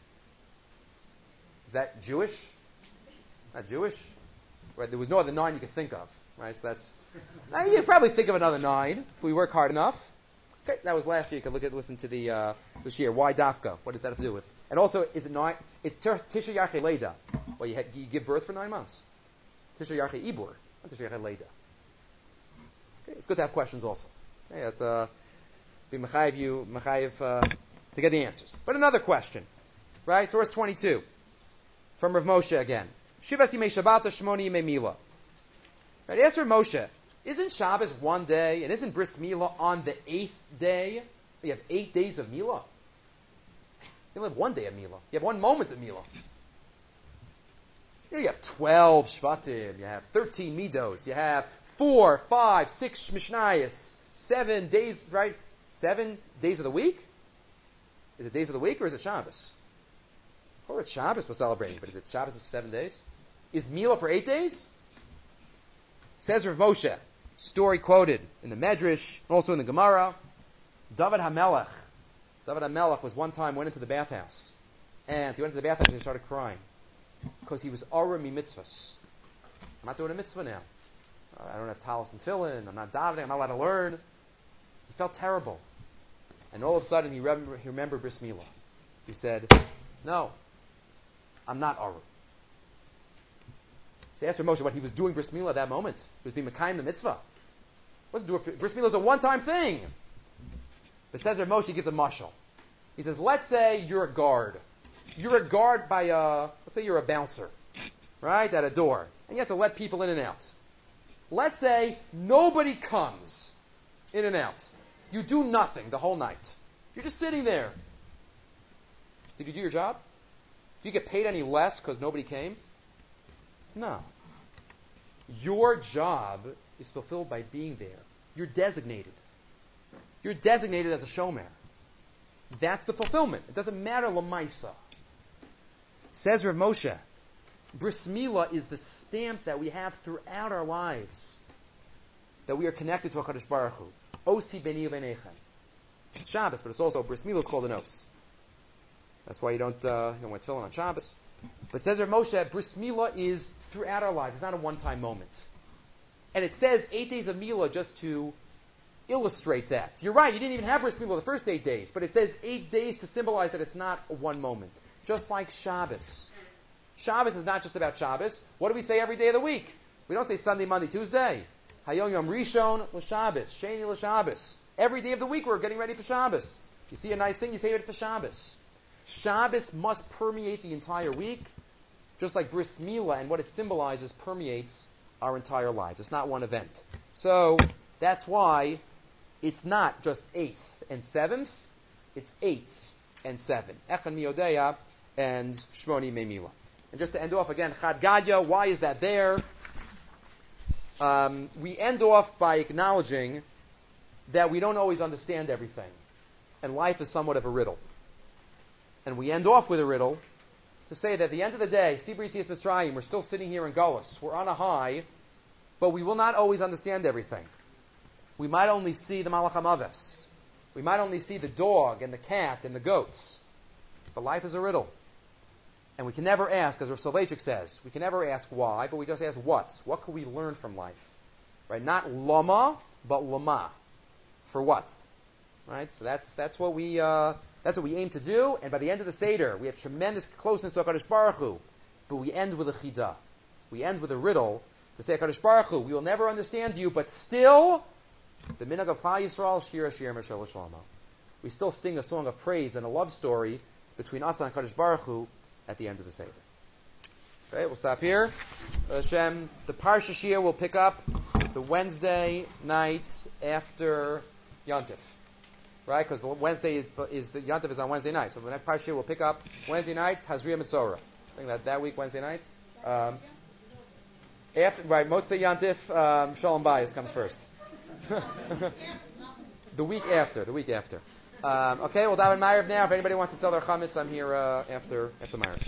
Is that Jewish? Not Jewish? Right? There was no other nine you could think of. Right? So that's now you could probably think of another nine if we work hard enough. Okay, that was last year. You could look at listen to the uh, the Shir. Why Dafka? What does that have to do with? And also, is it nine? It's Tisha Yarchei Leida. Well, you, had, you give birth for nine months. Tisha Yarchei Ibur, not Tisha Yarchei Leida. Okay, it's good to have questions also. Okay, it, uh, be mechayev you mechayev uh, to get the answers. But another question, right? Source twenty-two from Rav Moshe again. Shivas Yimei Shabbat Shmoni Yimei Mila. Right? Answer Moshe. Isn't Shabbos one day, and isn't Bris Milah on the eighth day? You have eight days of Milah. You only have one day of Milah. You have one moment of Milah. You know, you have twelve Shvatim, you have thirteen Midos, you have four, five, six Mishnayos, seven days, right? Seven days of the week? Is it days of the week or is it Shabbos? Or it's Shabbos we're celebrating, but is it Shabbos for seven days? Is Milah for eight days? Says Rav Moshe, story quoted in the Medrash, also in the Gemara, David HaMelech. David HaMelech was one time, went into the bathhouse. And he went into the bathhouse and he started crying. Because he was Aura Mi Mitzvahs. I'm not doing a mitzvah now. I don't have talis and tefillin. I'm not davening. I'm not allowed to learn. He felt terrible. And all of a sudden he, rem- he remembered Bris Milah. He said, no, I'm not Aura. So asked Moshe what he was doing Bris Milah at that moment. He was being Mekayim the mitzvah. Wasn't doing Bris Milah is a one-time thing. But says Rav Moshe gives a mashal. He says, let's say you're a guard. You're a guard by a, let's say you're a bouncer, right, at a door, and you have to let people in and out. Let's say nobody comes in and out. You do nothing the whole night. You're just sitting there. Did you do your job? Do you get paid any less because nobody came? No. Your job is fulfilled by being there. You're designated. You're designated as a shomer. That's the fulfillment. It doesn't matter lamaisa. Says Rav Moshe, Bris Milah is the stamp that we have throughout our lives, that we are connected to HaKadosh Baruch Hu. Osi beni u'beinechem. It's Shabbos, but it's also Bris Milah is called an os. That's why you don't uh, you don't wear tefillin on Shabbos. But says Rav Moshe, Bris Milah is throughout our lives. It's not a one-time moment. And it says eight days of Milah just to illustrate that. You're right, you didn't even have Bris Milah the first eight days, but it says eight days to symbolize that it's not a one moment. Just like Shabbos. Shabbos is not just about Shabbos. What do we say every day of the week? We don't say Sunday, Monday, Tuesday. Hayom Yom Rishon l'Shabbos, Sheni l'Shabbos. Every day of the week we're getting ready for Shabbos. You see a nice thing, you say it for Shabbos. Shabbos must permeate the entire week, just like Bris Milah and what it symbolizes permeates our entire lives. It's not one event. So that's why it's not just eighth and seventh, it's eighth and seven. Echad Miodea and Shmoni Memila. And just to end off again, Chad Gadya, why is that there? Um, we end off by acknowledging that we don't always understand everything. And life is somewhat of a riddle. And we end off with a riddle to say that at the end of the day, Sibri Tzias Mitzrayim, we're still sitting here in Golos. We're on a high, but we will not always understand everything. We might only see the Malach HaMaves. We might only see the dog and the cat and the goats. But life is a riddle. And we can never ask, as Rav Soloveitchik says, we can never ask why, but we just ask what. What can we learn from life? Right? Not lama, but lama. For what? Right? So that's that's what we uh, that's what we aim to do. And by the end of the Seder, we have tremendous closeness to HaKadosh Baruch Hu. But we end with a chidah. We end with a riddle to say, HaKadosh Baruch Hu, we will never understand you, but still, the minhag of Klal Yisrael, Shir Shir Meshel Shlomo. We still sing a song of praise and a love story between us and HaKadosh Baruch Hu at the end of the Seder. Okay, we'll stop here. Hashem, the Parsha Shir will pick up the Wednesday night after Yontif. Right? Because the Wednesday is the, is the Yontif is on Wednesday night. So the next Parsha Shir will pick up Wednesday night, Tazria Mitzorah. I think that that week, Wednesday night. Um, after, right, Motzei Yontif, um, Shalom Bayis comes first. The week after, the week after. Um, okay, we'll dive in Ma'ariv now. If anybody wants to sell their chametz, I'm here uh, after after Ma'ariv.